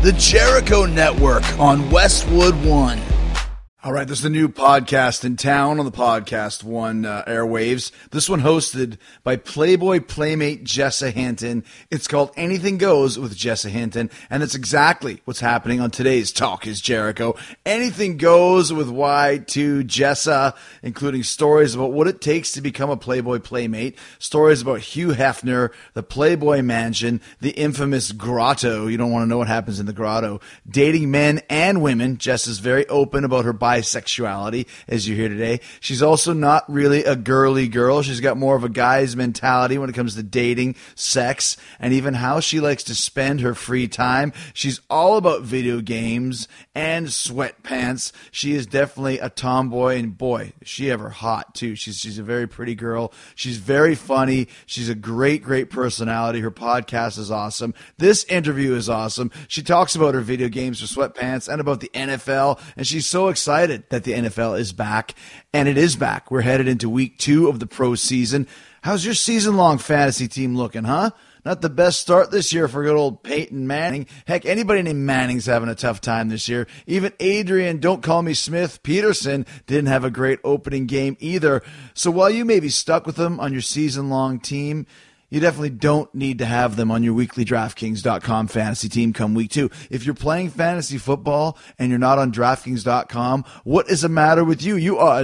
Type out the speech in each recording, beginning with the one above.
The Jericho Network on Westwood One. All right, this is the new podcast in town on the Podcast One airwaves. This one hosted by Playboy Playmate Jessa Hinton. It's called Anything Goes with Jessa Hinton, and that's exactly what's happening on today's Talk is Jericho. Anything goes with Y2 Jessa, including stories about what it takes to become a Playboy Playmate, stories about Hugh Hefner, the Playboy Mansion, the infamous Grotto. You don't want to know what happens in the Grotto. Dating men and women. Jessa's very open about her bisexuality, as you hear today. She's also not really a girly girl. She's got more of a guy's mentality when it comes to dating, sex, and even how she likes to spend her free time. She's all about video games and sweatpants. She is definitely a tomboy, and boy, is she ever hot, too. She's a very pretty girl. She's very funny. She's a great personality. Her podcast is awesome. This interview is awesome. She talks about her video games, her sweatpants, and about the NFL, and she's so excited that the NFL is back, and it is back. We're headed into week 2 of the pro season. How's your season-long fantasy team looking, huh? Not the best start this year for good old Peyton Manning. Heck, anybody named Manning's having a tough time this year. Even Adrian, don't call me Smith, Peterson didn't have a great opening game either. So while you may be stuck with them on your season-long team, you definitely don't need to have them on your weekly DraftKings.com fantasy team come week 2. If you're playing fantasy football and you're not on DraftKings.com, what is the matter with you? You are a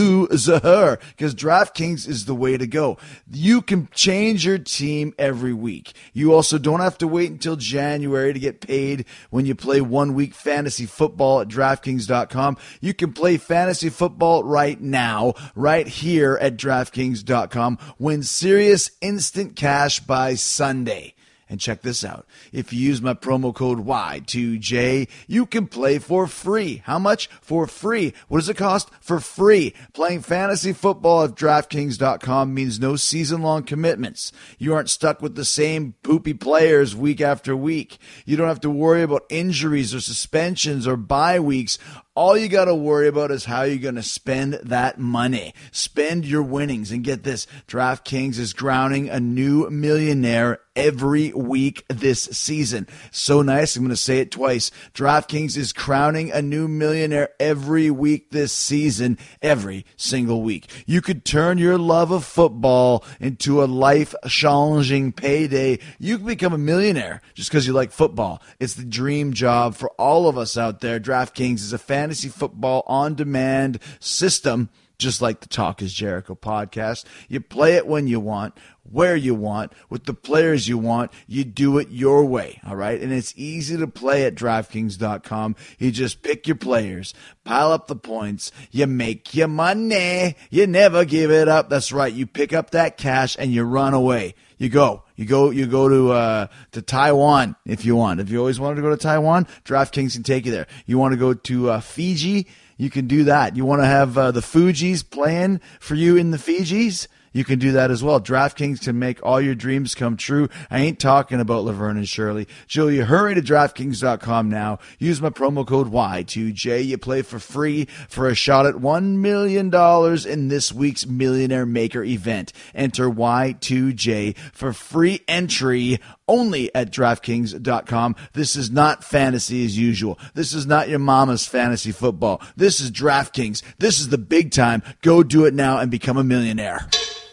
loser, because DraftKings is the way to go. You can change your team every week. You also don't have to wait until January to get paid when you play 1 week fantasy football at DraftKings.com. You can play fantasy football right now, right here at DraftKings.com. Win serious instant cash by Sunday. And check this out. If you use my promo code Y2J, you can play for free. How much? For free. What does it cost? For free. Playing fantasy football at DraftKings.com means no season-long commitments. You aren't stuck with the same poopy players week after week. You don't have to worry about injuries or suspensions or bye weeks. All you got to worry about is how you're going to spend that money. Spend your winnings. And get this, DraftKings is crowning a new millionaire every week this season. So nice, I'm going to say it twice. DraftKings is crowning a new millionaire every week this season, every single week. You could turn your love of football into a life-changing payday. You can become a millionaire just because you like football. It's the dream job for all of us out there. DraftKings is a fantasy football on-demand system, just like the Talk is Jericho podcast. You play it when you want, where you want, with the players you want. You do it your way, all right? And it's easy to play at DraftKings.com. You just pick your players, pile up the points, you make your money, you never give it up. That's right. You pick up that cash and you run away. You go to Taiwan if you want. If you always wanted to go to Taiwan, DraftKings can take you there. You want to go to Fiji, you can do that. You want to have the Fugees playing for you in the Fijis, you can do that as well. DraftKings can make all your dreams come true. I ain't talking about Laverne and Shirley. Julia, hurry to DraftKings.com now. Use my promo code Y2J. You play for free for a shot at $1 million in this week's Millionaire Maker event. Enter Y2J for free entry only at DraftKings.com. This is not fantasy as usual. This is not your mama's fantasy football. This is DraftKings. This is the big time. Go do it now and become a millionaire.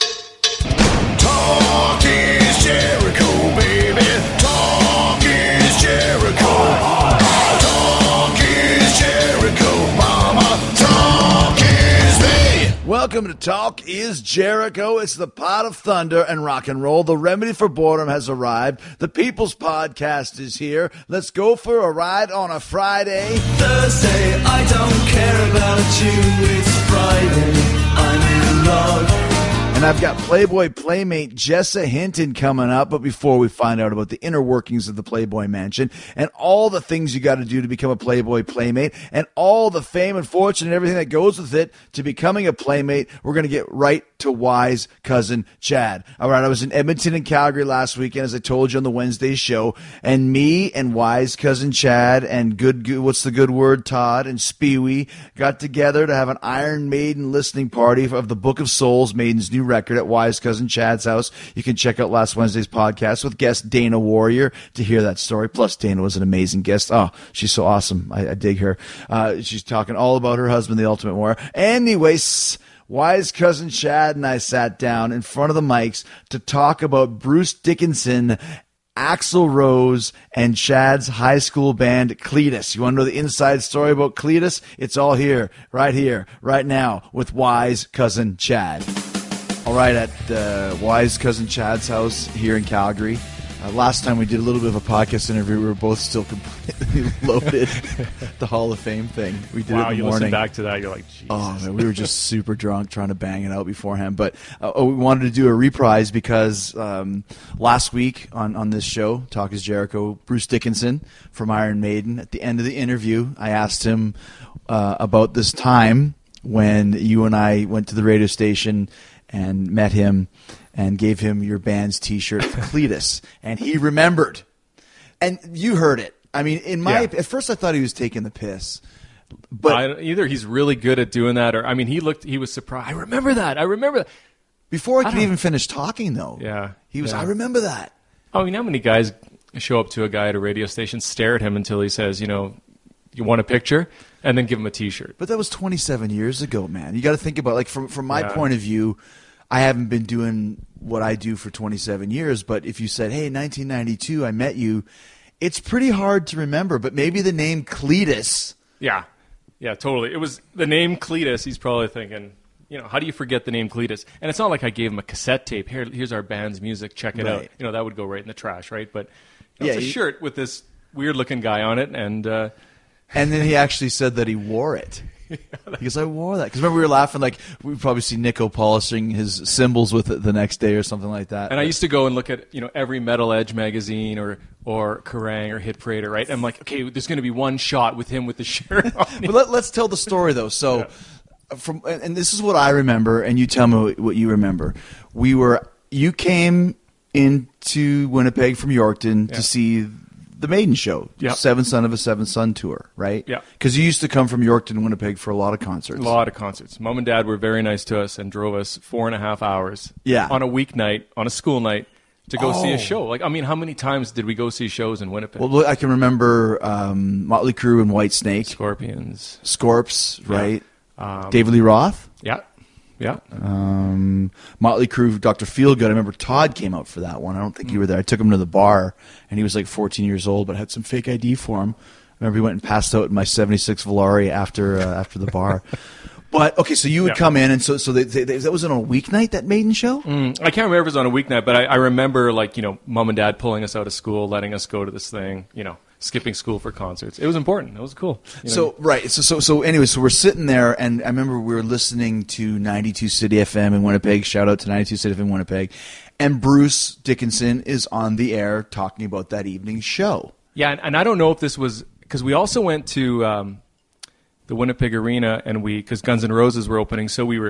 Talk is Jericho, baby. Talk is Jericho. Talk is Jericho, mama. Talk is me. Welcome to Talk is Jericho. It's the pot of thunder and rock and roll. The remedy for boredom has arrived. The People's Podcast is here. Let's go for a ride on a Friday. Thursday, I don't care about you. It's Friday, I'm in love. And I've got Playboy Playmate Jessa Hinton coming up. But before we find out about the inner workings of the Playboy Mansion and all the things you got to do to become a Playboy Playmate and all the fame and fortune and everything that goes with it to becoming a Playmate, we're going to get right to Wise Cousin Chad. All right, I was in Edmonton and Calgary last weekend, as I told you on the Wednesday show, and me and Wise Cousin Chad and what's the good word, Todd and Speewee got together to have an Iron Maiden listening party of the Book of Souls, Maiden's new record at Wise Cousin Chad's house. You can check out last Wednesday's podcast with guest Dana Warrior to hear that story. Plus, Dana was an amazing guest. Oh, she's so awesome. I dig her. She's talking all about her husband, the Ultimate Warrior. Anyways, Wise Cousin Chad and I sat down in front of the mics to talk about Bruce Dickinson, Axl Rose, and Chad's high school band Cletus. You want to know the inside story about Cletus? It's all here, right now, with Wise Cousin Chad. All right, at Wise Cousin Chad's house here in Calgary. Last time we did a little bit of a podcast interview, we were both still completely loaded. The Hall of Fame thing. We did it in the morning. You listen back to that, you're like, Jesus. Oh, man, we were just super drunk trying to bang it out beforehand. But we wanted to do a reprise because last week on this show, Talk is Jericho, Bruce Dickinson from Iron Maiden, at the end of the interview, I asked him about this time when you and I went to the radio station and met him and gave him your band's T-shirt, Cletus, and he remembered. And you heard it. I mean, at first I thought he was taking the piss, but either he's really good at doing that, or he was surprised. I remember that. Before I could even finish talking, though, he was. Yeah. I remember that. I mean, how many guys show up to a guy at a radio station, stare at him until he says, you want a picture, and then give him a T-shirt? But that was 27 years ago, man. You got to think about, like, from my point of view. I haven't been doing what I do for 27 years, but if you said, hey, 1992, I met you, it's pretty hard to remember. But maybe the name Cletus. Yeah, totally. It was the name Cletus. He's probably thinking, how do you forget the name Cletus? And it's not like I gave him a cassette tape. Here's our band's music. Check it out. That would go right in the trash, right? But it's a shirt with this weird-looking guy on it. And then he actually said that he wore it. Because I wore that. Because remember, we were laughing like we'd probably see Nico polishing his cymbals with it the next day or something like that. And I used to go and look at every Metal Edge magazine or Kerrang or Hit Parader, right? And I'm like, okay, there's going to be one shot with him with the shirt on. But let's tell the story though. So, and this is what I remember, and you tell me what you remember. You came into Winnipeg from Yorkton to see the Maiden show, Seven Son of a Seven Son tour, right? Yeah. Because you used to come from Yorkton, Winnipeg for a lot of concerts. A lot of concerts. Mom and Dad were very nice to us and drove us 4.5 hours on a weeknight, on a school night, to go see a show. Like, I mean, how many times did we go see shows in Winnipeg? Well, look, I can remember Motley Crue and Whitesnake. Scorpions. Scorps, right? David Lee Roth? Yeah. Motley Crue, Dr. Feelgood. I remember Todd came out for that one. I don't think you were there. I took him to the bar, and he was like 14 years old, but I had some fake ID for him. I remember he went and passed out in my 76 Volare after the bar. But, okay, so you would come in, and so that was on a weeknight, that Maiden show? I can't remember if it was on a weeknight, but I remember, like, Mom and Dad pulling us out of school, letting us go to this thing, skipping school for concerts. It was important. It was cool. So anyway, so we're sitting there, and I remember we were listening to 92 City FM in Winnipeg. Shout out to 92 City FM in Winnipeg. And Bruce Dickinson is on the air talking about that evening's show. Yeah, and I don't know if this was because we also went to the Winnipeg Arena, and because Guns N' Roses were opening, so we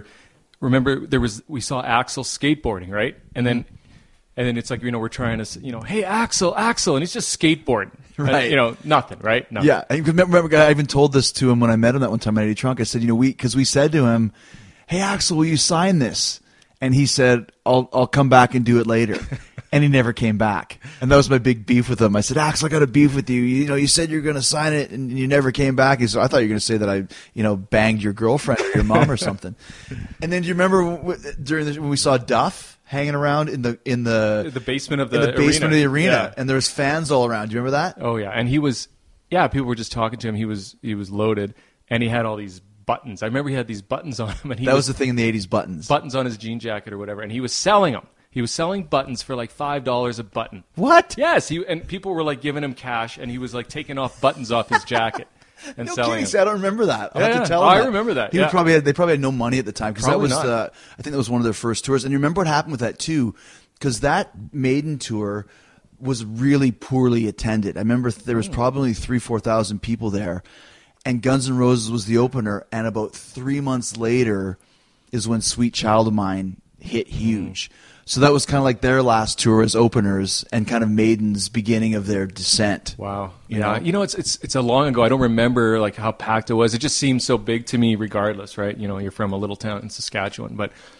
we saw Axl skateboarding, right? And then it's like, we're trying to, hey, Axl, and he's just skateboarding. Right. And, nothing, right? Nothing. Yeah. I remember, I even told this to him when I met him that one time at Eddie Trunk. I said, because we said to him, hey, Axl, will you sign this? And he said, I'll come back and do it later. And he never came back. And that was my big beef with him. I said, Axl, I got a beef with you. You said you were going to sign it, and you never came back. He said, I thought you were going to say that I, banged your girlfriend or your mom or something. And then do you remember when we saw Duff hanging around in the basement of the arena, and there was fans all around? Do you remember that? Oh yeah, and he was, people were just talking to him. He was loaded, and he had all these buttons. I remember he had these buttons on him, and that was the thing in the 80s, buttons on his jean jacket or whatever, and he was selling them. He was selling buttons for like $5 a button. What? Yes, and people were like giving him cash, and he was like taking off buttons off his jacket. And no selling kidding. I don't remember that. I'll have to tell him I remember that. They probably had no money at the time because that was I think that was one of their first tours. And you remember what happened with that too, because that Maiden tour was really poorly attended. I remember there was probably 3,000-4,000 people there, and Guns N' Roses was the opener. And about 3 months later is when Sweet Child of Mine hit huge. So that was kind of like their last tour as openers and kind of Maiden's beginning of their descent. Wow. Yeah. It's a long ago. I don't remember like how packed it was. It just seemed so big to me regardless, right? You're from a little town in Saskatchewan.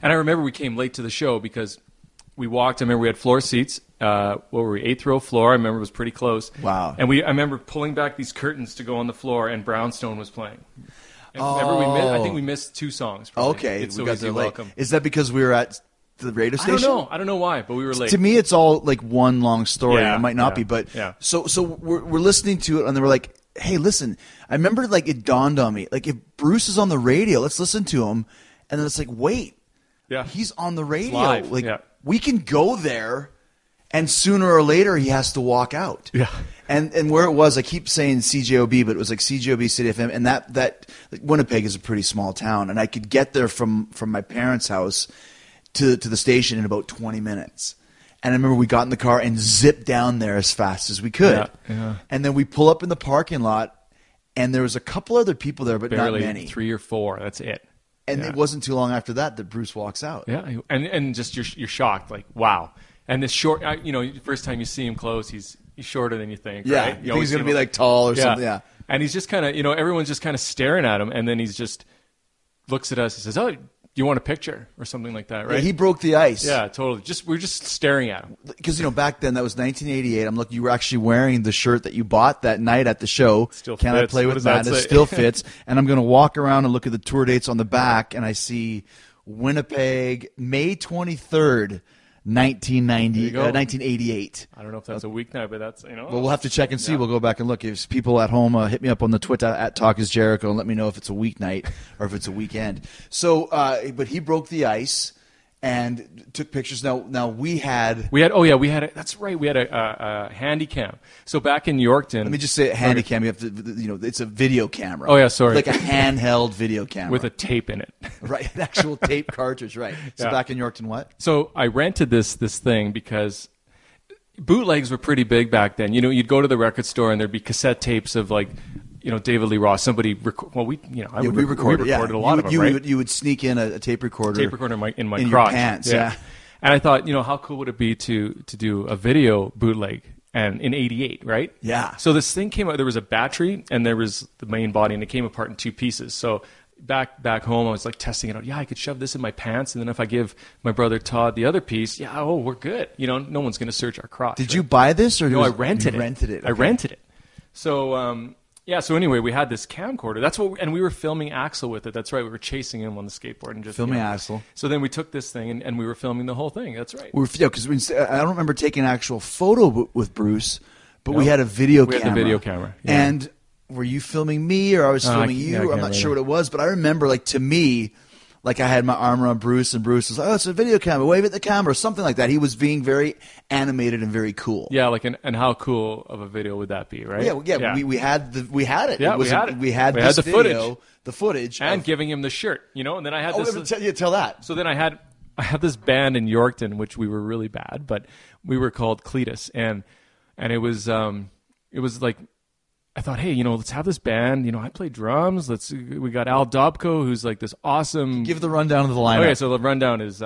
And I remember we came late to the show because we walked. I remember we had floor seats. What were we? 8th row floor. I remember it was pretty close. Wow. And I remember pulling back these curtains to go on the floor, and Brownstone was playing. And remember I think we missed 2 songs. Probably. Okay, It's we Always got You're too late. Welcome. Is that because we were at the radio station? I don't know why, but we were late. To me, it's all like one long story. Yeah, It might not yeah, be, but yeah. So we're listening to it, and they were like, "Hey, listen." I remember like it dawned on me, like if Bruce is on the radio, let's listen to him. And then it's like, wait, Yeah. he's on the radio. live, Like yeah. we can go there, and sooner or later he has to walk out. Yeah. And where it was, I keep saying CJOB, but it was like CJOB City FM, and that like Winnipeg is a pretty small town, and I could get there from my parents' house to the station in about 20 minutes. And I remember we got in the car and zipped down there as fast as we could. Yeah, yeah. And then we pull up in the parking lot, and there was a couple other people there, but Barely not many. 3 or 4. That's it. And Yeah. it wasn't too long after that Bruce walks out. Yeah, and just you're shocked, like wow. And this short, first time you see him close, he's shorter than you think. Yeah, right? you think always he's going to see be him- like tall or something. Yeah. And he's just kind of, everyone's just kind of staring at him, and then he's just looks at us. He says, "Oh, do you want a picture?" or something like that, right? Yeah, he broke the ice. Yeah, totally. We're just staring at him. Because back then that was 1988. I'm looking. You were actually wearing the shirt that you bought that night at the show. Still Can I fits. play What with does that Madness? say? Still fits. And I'm going to walk around and look at the tour dates on the back, and I see Winnipeg, May 23rd, 1988. I don't know if that's a weeknight, but that's Well, we'll have to check and see. We'll go back and look. If people at home hit me up on the Twitter at Talk is Jericho and let me know if it's a weeknight or if it's a weekend. So, but he broke the ice and took pictures. Now we had. that's right. We had a handy cam. So back in Yorkton. Let me just say, handy cam. You have to, it's a video camera. Oh, yeah, sorry. Like a handheld video camera with a tape in it. right, an actual tape cartridge. Right. So Yeah. back in Yorkton, what? So I rented this thing because bootlegs were pretty big back then. You'd go to the record store and there'd be cassette tapes of like, David Lee Roth. Somebody, we recorded a lot of them, right? You would sneak in a tape recorder. Tape recorder in my in crotch. your pants. Yeah. And I thought, how cool would it be to do a video bootleg and in '88, right? Yeah. So this thing came out. There was a battery and there was the main body, and it came apart in 2 pieces. So back home, I was like testing it out. Yeah, I could shove this in my pants, and then if I give my brother Todd the other piece, we're good. No one's going to search our crotch. Did you buy this or No, I was- rented you it. Rented it. I rented it. So so anyway, we had this camcorder. And we were filming Axl with it. That's right. We were chasing him on the skateboard and just Filming Axl. So then we took this thing and we were filming the whole thing. That's right. Because I don't remember taking an actual photo with Bruce, but we had a video We camera. had the video camera, yeah. And were you filming me or I was filming you? I I'm can't not sure remember. what it was, but I remember, like, to me, like I had my arm around Bruce, and Bruce was like, "Oh, it's a video camera. Wave at the camera," something like that. He was being very animated and very cool. Yeah, and how cool of a video would that be, right? Yeah. We had it. Yeah, It was we had it. We had We this had the video, the footage, and of- giving him the shirt, and then I had Oh, this. tell that. So then I had this band in Yorkton, which we were really bad, but we were called Cletus, and it was like, I thought, hey, let's have this band. I play drums. We got Al Dobko, who's like this awesome. Give the rundown of the lineup. Okay, so the rundown is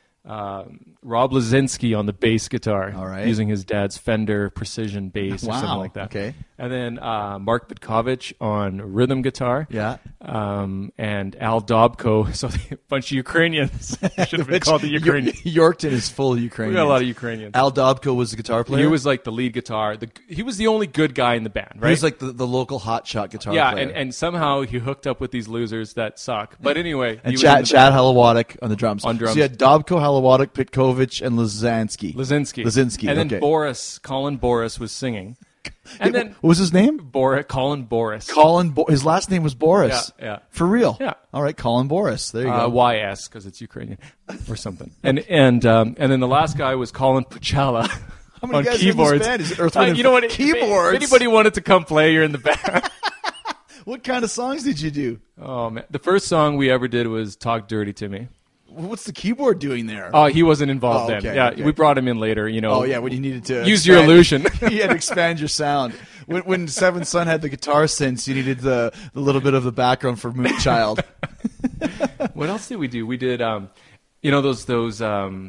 Rob Lazinski on the bass guitar, All right. using his dad's Fender Precision bass or Wow, something like that. okay. And then Mark Bitkovich on rhythm guitar. Yeah. And Al Dobko, so a bunch of Ukrainians. Should have been called the Ukrainian. Yorkton is full of We Ukrainians. got a lot of Ukrainians. Al Dobko was the guitar player. He was like the lead guitar. He was the only good guy in the band, right? He was like the local hotshot guitar yeah, player. and somehow he hooked up with these losers that suck. But anyway, And he was in the Chad Halawadik on the drums. On drums. So you had Dobko, Halawadik, Pitkovich, and Lazinski. Lazinski. And then okay. Colin Boris was singing. And then What was his name? Colin Boris. His last name was Boris. Yeah. For real? Yeah. All right, Colin Boris. There you go. YS, because it's Ukrainian or something. And then the last guy was Colin Puchala. How many on guys are in this keyboards. band? Is it Earth, Wind, and You know what? keyboards? If anybody wanted to come play, you're in the band. What kind of songs did you do? Oh man, the first song we ever did was "Talk Dirty to Me." What's the keyboard doing there? Oh, he wasn't involved Oh, then. okay, Yeah, okay. we brought him in later. Oh, yeah, when you needed to use your illusion. You had to expand your sound. When Seventh Son had the guitar synths, you needed the little bit of the background for Moonchild. What else did we do? We did, those.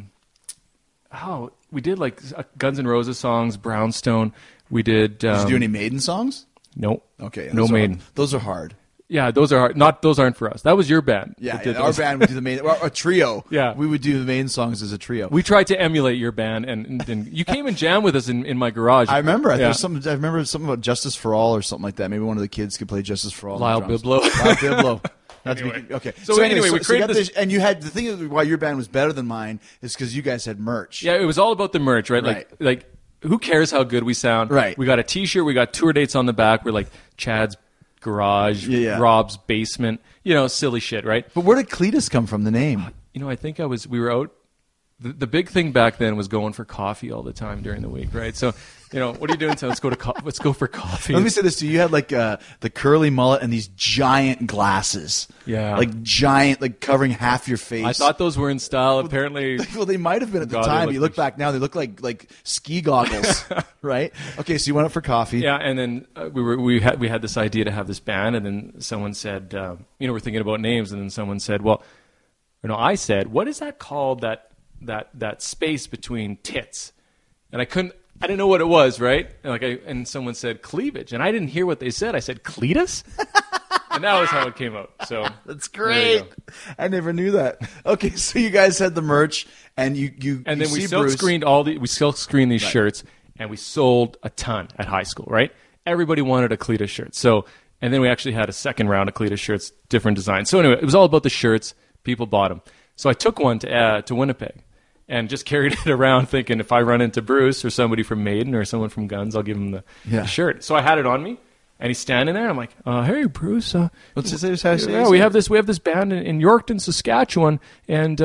We did like Guns N' Roses songs, Brownstone. We did. Did you do any Maiden songs? Nope. Okay. No those are- Maiden. Those are hard. Yeah, those aren't for us. That was your band. Yeah, that did our those. band would do the main, or a trio. Yeah. We would do the main songs as a trio. We tried to emulate your band, and you came and jammed with us in my garage. I remember. Yeah. I remember something about Justice for All or something like that. Maybe one of the kids could play Justice for All. on Lyle drums. Biblo. Lyle Biblo. Anyway. Okay. So anyway, we you created got this- and you had the thing is why your band was better than mine is because you guys had merch. Yeah, it was all about the merch, right? Right. Like who cares how good we sound? Right. We got a T-shirt. We got tour dates on the back. We're like Chad's garage, Yeah. Rob's basement. Silly shit, right? But where did Cletus come from? The name. I think we were out. The big thing back then was going for coffee all the time during the week, right? So, what are you doing? So let's go for coffee. Let me say this to you. You had like the curly mullet and these giant glasses. Yeah. Like giant, like covering half your face. I thought those were in style. Apparently, Well, they might have been at the God, they time. look But you look like- back now, they look like ski goggles, right? Okay, so you went up for coffee. yeah. And then we had this idea to have this band, and then someone said, we're thinking about names, and then someone said, I said, what is that called? That space between tits, and I didn't know what it was, right? And someone said cleavage, and I didn't hear what they said. I said Cletus, and that was how it came out. So That's there you great. go. I never knew that. Okay, so you guys had the merch, and And then we see silk Bruce. screened these shirts, and we sold a ton at high school, right? Everybody wanted a Cletus shirt. So, and then we actually had a second round of Cletus shirts, different designs. So anyway, it was all about the shirts. People bought them. So I took one to Winnipeg and just carried it around thinking if I run into Bruce or somebody from Maiden or someone from Guns, I'll give him the shirt. So I had it on me. And he's standing there. I'm like, "Hey, Bruce. What's his name? Yeah, we have this band in Yorkton, Saskatchewan, and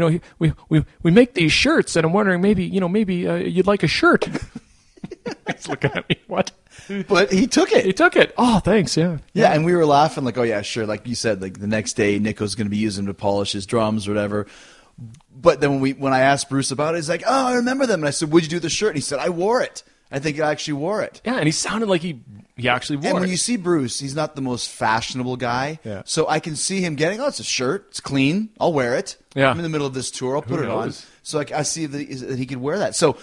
we make these shirts. And I'm wondering maybe you'd like a shirt." He's looking at me. What? But he took it. He took it. Oh, thanks. Yeah. Yeah, and we were laughing like, oh yeah, sure. Like you said, like the next day, Nico's going to be using them to polish his drums or whatever. But then when I asked Bruce about it, he's like, oh, I remember them. And I said, what'd you do with the shirt? And he said, I wore it. I think I actually wore it. Yeah, and he sounded like he actually wore And it. when you see Bruce, he's not the most fashionable guy. Yeah. So I can see him getting, it's a shirt. It's clean. I'll wear it. Yeah. I'm in the middle of this tour. I'll put it on. knows? So I see that he could wear that. So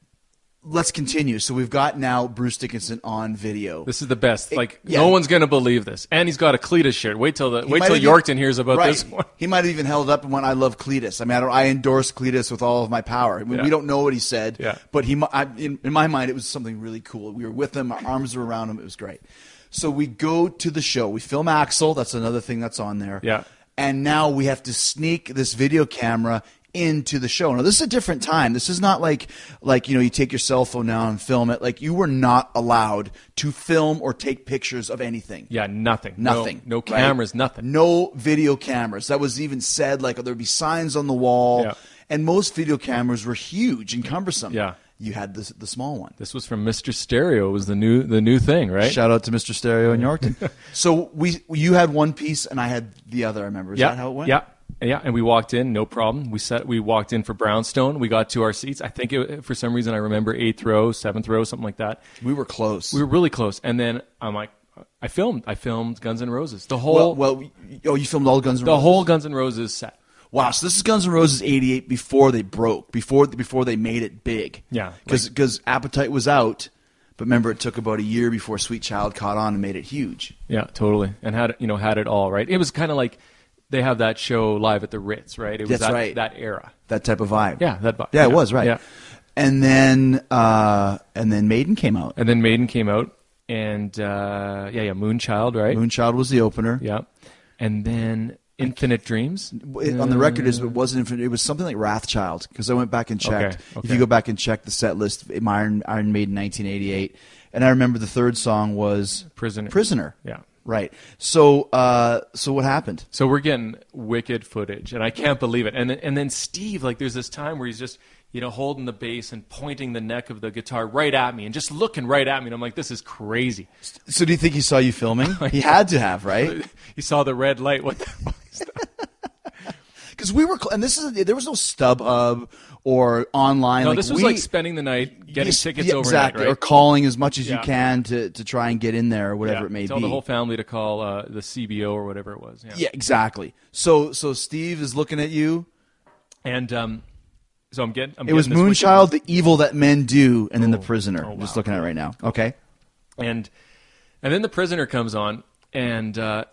let's continue. So we've got now Bruce Dickinson on video. This is the best. Like yeah. no one's gonna believe this. And he's got a Cletus shirt. Wait till He might have Yorkton hears about right. this one. He might have even held up and went, I love Cletus. I mean, I endorse Cletus with all of my power. I mean, Yeah. we don't know what he said, Yeah. but in my mind, it was something really cool. We were with him. Our arms were around him. It was great. So we go to the show. We film Axl. That's another thing that's on there. Yeah. And now we have to sneak this video camera into the show. Now, this is a different time. This is not like you take your cell phone now and film it. Like, you were not allowed to film or take pictures of anything. Yeah, nothing. Nothing. No right? cameras, nothing. No video cameras. That was even said, like, there'd be signs on the wall. Yeah. And most video cameras were huge and cumbersome. Yeah. You had the small one. This was from Mr. Stereo. It was the new thing, right? Shout out to Mr. Stereo in Yorkton. So you had one piece and I had the other, I remember. Is that how it went? Yeah, and we walked in, no problem. We walked in for Brownstone. We got to our seats. I think for some reason I remember 8th row, 7th row, something like that. We were close. We were really close. And then I'm like, I filmed Guns N' Roses. The whole you filmed all Guns N' the Roses? whole Guns N' Roses set. Wow, so this is Guns N' Roses '88 before they broke, before they made it big. Yeah, because Appetite was out, but remember it took about a year before Sweet Child caught on and made it huge. Yeah, totally. And had it all, right? It was kind of like they have that show live at the Ritz, right? It was That's right. that era. That type of vibe. Yeah, that vibe. Yeah, it was, right. Yeah. And then Maiden came out. And then Maiden came out, and Moonchild, right? Moonchild was the opener. Yeah. And then Infinite Dreams. On the record, it wasn't Infinite. It was something like Wrathchild, because I went back and checked. Okay. If you go back and check the set list, Iron Maiden 1988, and I remember the third song was Prisoner. Yeah. Right. So what happened? So we're getting wicked footage, and I can't believe it. And then Steve, like, there's this time where he's just, holding the bass and pointing the neck of the guitar right at me and just looking right at me. And I'm like, this is crazy. So do you think he saw you filming? He had to have, right? He saw the red light. What the fuck is that? Because we were, and there was no StubHub or online. No, this was like spending the night, getting tickets overnight, exactly, right? or calling as much as you Yeah. can to try and get in there, or whatever it may Tell be. the whole family to call the CBO or whatever it was. Yeah, exactly. So Steve is looking at you. And so I'm getting. It was this Moonchild, The Evil That Men Do, and then The Prisoner. Oh, I'm just wow. looking at it right now. Okay. And then The Prisoner comes on, and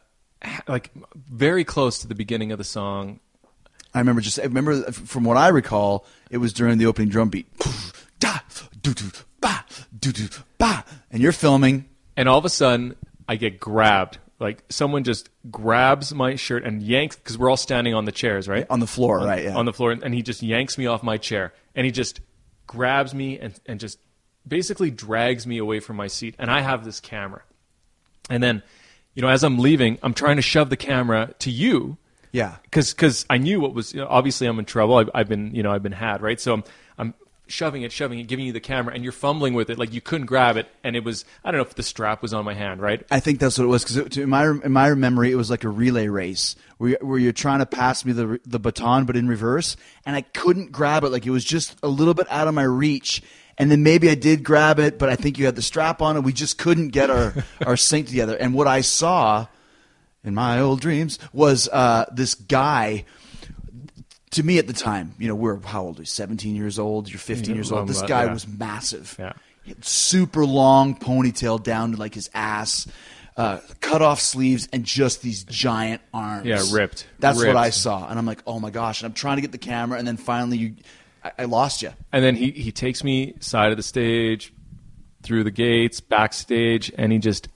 like very close to the beginning of the song. I remember from what I recall, it was during the opening drum beat. Da, doo, doo, ba, doo, doo, ba. And you're filming. And all of a sudden, I get grabbed. Like someone just grabs my shirt and yanks, because we're all standing on the chairs, right? On the floor, right, yeah. On the floor. And he just yanks me off my chair. And he just grabs me and just basically drags me away from my seat. And I have this camera. And then, as I'm leaving, I'm trying to shove the camera to you. Yeah. Because I knew what was, obviously I'm in trouble. I've been had, right? So I'm shoving it, giving you the camera, and you're fumbling with it like you couldn't grab it, and it was, I don't know if the strap was on my hand, right? I think that's what it was, because in my memory, it was like a relay race where you're trying to pass me the baton, but in reverse, and I couldn't grab it. Like it was just a little bit out of my reach, and then maybe I did grab it, but I think you had the strap on, and we just couldn't get our sync together. And what I saw in my old dreams was this guy. To me at the time, we're how old? 17 years old. You're 15 years old. This guy was massive. Yeah. Super long ponytail down to like his ass, cut off sleeves, and just these giant arms. Yeah, ripped. That's ripped. what I saw, and I'm like, oh my gosh! And I'm trying to get the camera, and then finally, I lost you. And then he takes me side of the stage, through the gates, backstage, and he just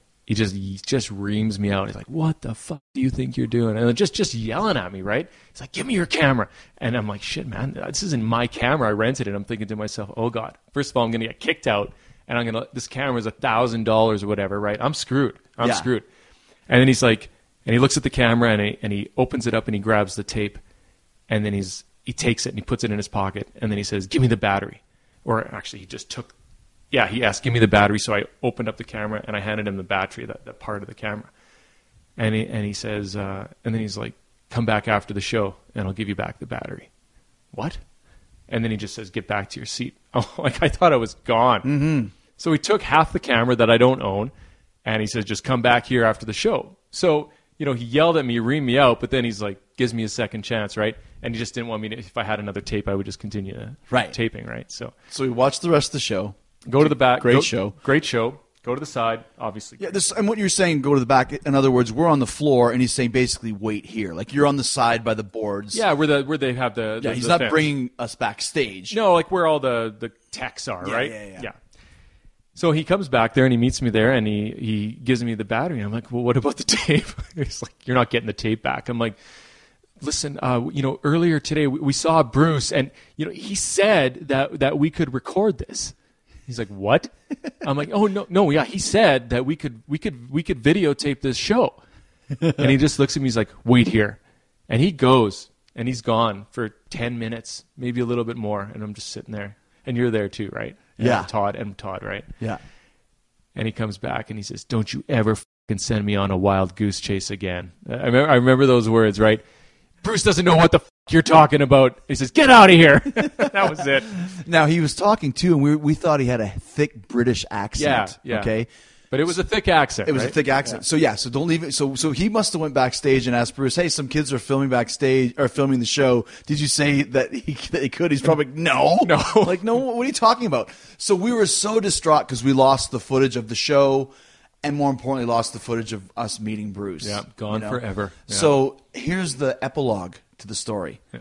reams me out. He's like, "What the fuck do you think you're doing?" And just yelling at me, right? He's like, "Give me your camera." And I'm like, "Shit, man, this isn't my camera. I rented it." I'm thinking to myself, "Oh God, first of all, I'm gonna get kicked out, and this camera is $1,000 or whatever, right? I'm screwed. I'm screwed." And then he's like, and he looks at the camera and he opens it up and he grabs the tape, and then he takes it and he puts it in his pocket, and then he says, "Give me the battery," or actually he just took. Yeah, he asked, "Give me the battery." So I opened up the camera and I handed him the battery, that part of the camera. And he says, and then he's like, "Come back after the show and I'll give you back the battery." What? And then he just says, "Get back to your seat." Oh, like I thought I was gone. Mm-hmm. So he took half the camera that I don't own, and he says, "Just come back here after the show." So, he yelled at me, reamed me out, but then he's like, gives me a second chance, right? And he just didn't want me to, if I had another tape, I would just continue taping, right? So we watched the rest of the show. Go to the back. Great show. Great show. Go to the side, obviously. Yeah, and what you're saying, go to the back. In other words, we're on the floor, and he's saying basically wait here. Like you're on the side by the boards. Yeah, where they have the. Yeah, he's not bringing us backstage. No, like where all the techs are, right? Yeah. So he comes back there and he meets me there and he gives me the battery. And I'm like, "Well, what about the tape?" He's like, "You're not getting the tape back." I'm like, "Listen, earlier today we saw Bruce, and he said that we could record this." He's like, "What?" I'm like, "Oh no, yeah." He said that we could videotape this show, and he just looks at me. He's like, "Wait here," and he goes, and he's gone for 10 minutes, maybe a little bit more, and I'm just sitting there, and you're there too, right? Yeah. Todd, right? Yeah. And he comes back and he says, "Don't you ever fucking send me on a wild goose chase again." I remember those words, right? Bruce doesn't know what the you're talking about. He says, "Get out of here." That was it. Now, he was talking, too, and we thought he had a thick British accent. Yeah. Okay? But it was a thick accent. It was a thick accent. Yeah. So don't leave it. So he must have went backstage and asked Bruce, "Hey, some kids are filming backstage or filming the show. Did you say that he could?" He's probably no. Like, no, what are you talking about? So we were so distraught because we lost the footage of the show, and more importantly, lost the footage of us meeting Bruce. Yeah, gone forever. Yeah. So here's the epilogue to the story. Yeah.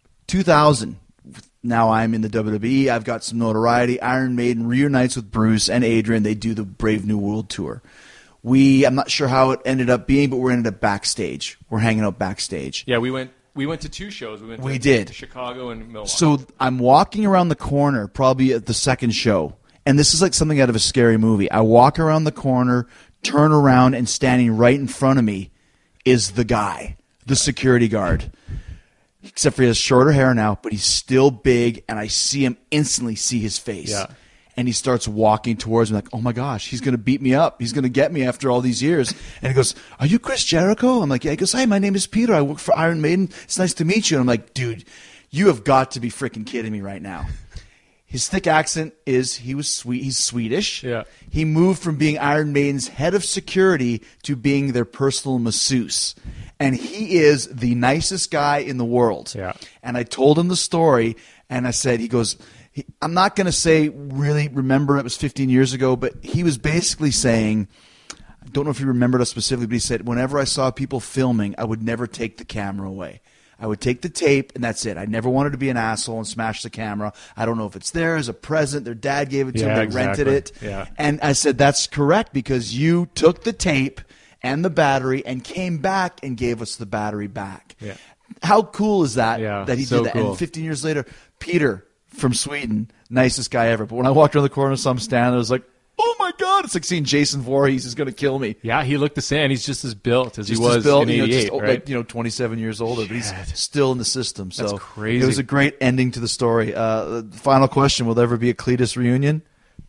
2000. Now I'm in the WWE. I've got some notoriety. Iron Maiden reunites with Bruce and Adrian. They do the Brave New World tour. I'm not sure how it ended up being, but we ended up backstage. We're hanging out backstage. Yeah, we went to two shows. We did to Chicago and Milwaukee. So I'm walking around the corner, probably at the second show, and this is like something out of a scary movie. I walk around the corner, turn around, and standing right in front of me is the guy, the security guard. Except for he has shorter hair now, but he's still big, and I instantly see his face. Yeah. And he starts walking towards me like, "Oh my gosh, he's going to beat me up. He's going to get me after all these years." And he goes, "Are you Chris Jericho?" I'm like, "Yeah." He goes, "Hi, my name is Peter. I work for Iron Maiden. It's nice to meet you." And I'm like, "Dude, you have got to be freaking kidding me right now." His thick accent he's Swedish. Yeah. He moved from being Iron Maiden's head of security to being their personal masseuse. And he is the nicest guy in the world. Yeah. And I told him the story, and I said, I'm not going to say really remember it was 15 years ago, but he was basically saying, don't know if he remembered us specifically, but he said, whenever I saw people filming, I would never take the camera away. I would take the tape, and that's it. I never wanted to be an asshole and smash the camera. I don't know if it's there as a present. Their dad gave it to them. They rented it. Yeah. And I said, that's correct, because you took the tape and the battery and came back and gave us the battery back. Yeah. How cool is that, that he so did that? cool. And 15 years later, Peter from Sweden, nicest guy ever. But when I walked around the corner and saw him stand, I was like, oh my God, it's like seeing Jason Voorhees is going to kill me. Yeah, he looked the same. He's just as built as Just he was as built, in '88, right? like 27 years older, but he's still in the system. So That's crazy. It was a great ending to the story. Final question: will there ever be a Cletus reunion?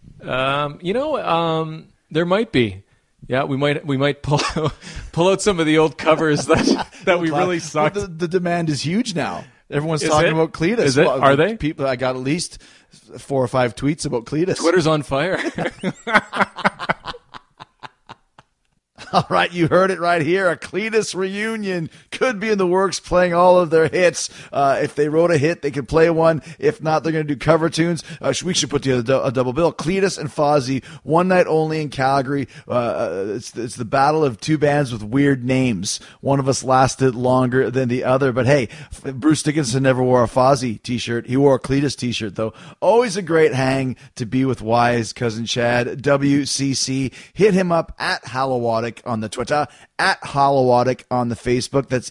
There might be. Yeah, we might pull out some of the old covers that we really sucked. Well, the demand is huge now. Everyone's Is talking it? about Cletus. Is it? Well, Are they? People, I got at least 4 or 5 tweets about Cletus. Twitter's on fire. All right, you heard it right here. A Cletus reunion could be in the works, playing all of their hits. If they wrote a hit, they could play one. If not, they're going to do cover tunes. We should put together a double bill. Cletus and Fozzy, one night only in Calgary. It's the battle of two bands with weird names. One of us lasted longer than the other. But hey, Bruce Dickinson never wore a Fozzy t-shirt. He wore a Cletus t-shirt, though. Always a great hang to be with Wise Cousin Chad, WCC. Hit him up at Halowatic on the Twitter, at Holowatic on the Facebook. That's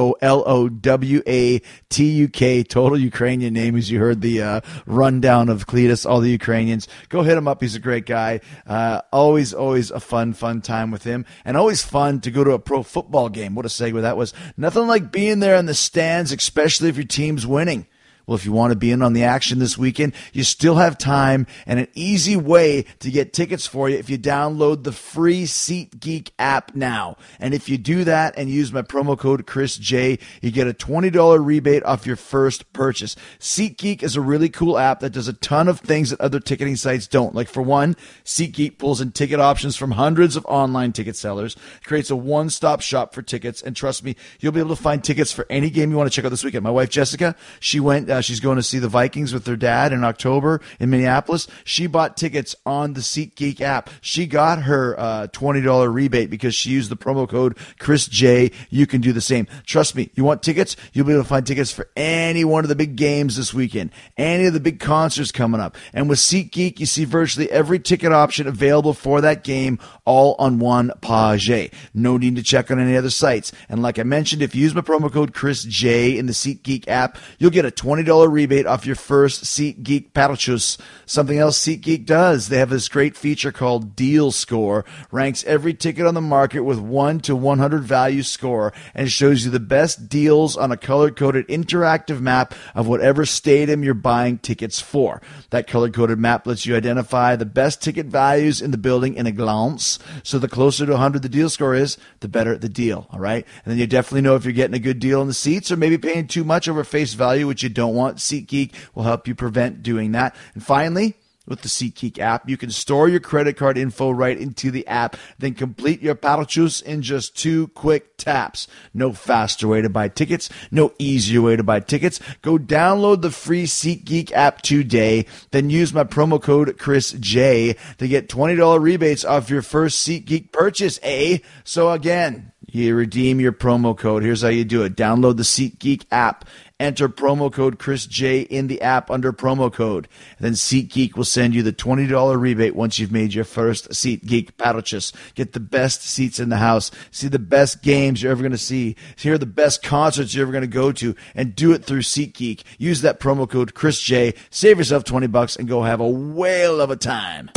HOLOWATUK. Total Ukrainian name, as you heard the rundown of Cletus, all the Ukrainians. Go hit him up. He's a great guy. Always a fun time with him. And always fun to go to a pro football game. What a segue that was. Nothing like being there in the stands, especially if your team's winning. Well, if you want to be in on the action this weekend, you still have time and an easy way to get tickets for you if you download the free SeatGeek app now. And if you do that and use my promo code ChrisJ, you get a $20 rebate off your first purchase. SeatGeek is a really cool app that does a ton of things that other ticketing sites don't. Like, for one, SeatGeek pulls in ticket options from hundreds of online ticket sellers, creates a one-stop shop for tickets, and trust me, you'll be able to find tickets for any game you want to check out this weekend. My wife, Jessica, she went... she's going to see the Vikings with her dad in October in Minneapolis. She bought tickets on the SeatGeek app. She got her $20 rebate because she used the promo code ChrisJ. You can do the same. Trust me, you want tickets? You'll be able to find tickets for any one of the big games this weekend, any of the big concerts coming up. And with SeatGeek, you see virtually every ticket option available for that game all on one page. No need to check on any other sites. And like I mentioned, if you use my promo code ChrisJ in the SeatGeek app, you'll get a $20 rebate off your first SeatGeek purchase. Something else SeatGeek does, they have this great feature called Deal Score. Ranks every ticket on the market with 1 to 100 value score and shows you the best deals on a color-coded interactive map of whatever stadium you're buying tickets for. That color-coded map lets you identify the best ticket values in the building in a glance. So the closer to 100 the deal score is, the better the deal, all right? And then you definitely know if you're getting a good deal on the seats or maybe paying too much over face value, which you don't want. SeatGeek will help you prevent doing that. And finally, with the SeatGeek app, you can store your credit card info right into the app, then complete your purchase in just 2 quick taps. No faster way to buy tickets, no easier way to buy tickets. Go download the free SeatGeek app today, then use my promo code ChrisJ to get $20 rebates off your first SeatGeek purchase, So again, you redeem your promo code. Here's how you do it. Download the SeatGeek app. Enter promo code ChrisJ in the app under promo code. Then SeatGeek will send you the $20 rebate once you've made your first SeatGeek purchase. Get the best seats in the house. See the best games you're ever going to see. Hear the best concerts you're ever going to go to. And do it through SeatGeek. Use that promo code ChrisJ. Save yourself $20 and go have a whale of a time.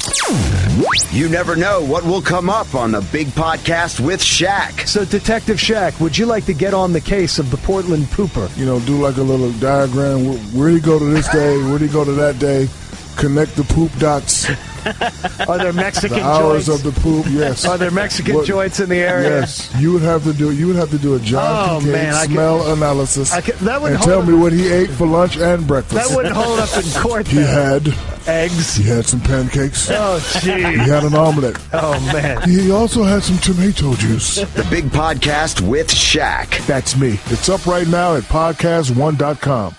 You never know what will come up on the Big Podcast with Shaq. So, Detective Shaq, would you like to get on the case of the Portland Pooper? You know, do like a little diagram. Where did he go to this day? Where did he go to that day? Connect the poop dots. Are there Mexican the hours joints? of the poop? Yes. Are there Mexican joints in the area? Yes. You would have to do. You would have to do a John Kincaid smell analysis. That would and tell me what he ate for lunch and breakfast. That wouldn't hold up in court. He had eggs. He had some pancakes. Oh, gee. He had an omelet. Oh, man. He also had some tomato juice. The Big Podcast with Shaq. That's me. It's up right now at podcast1.com.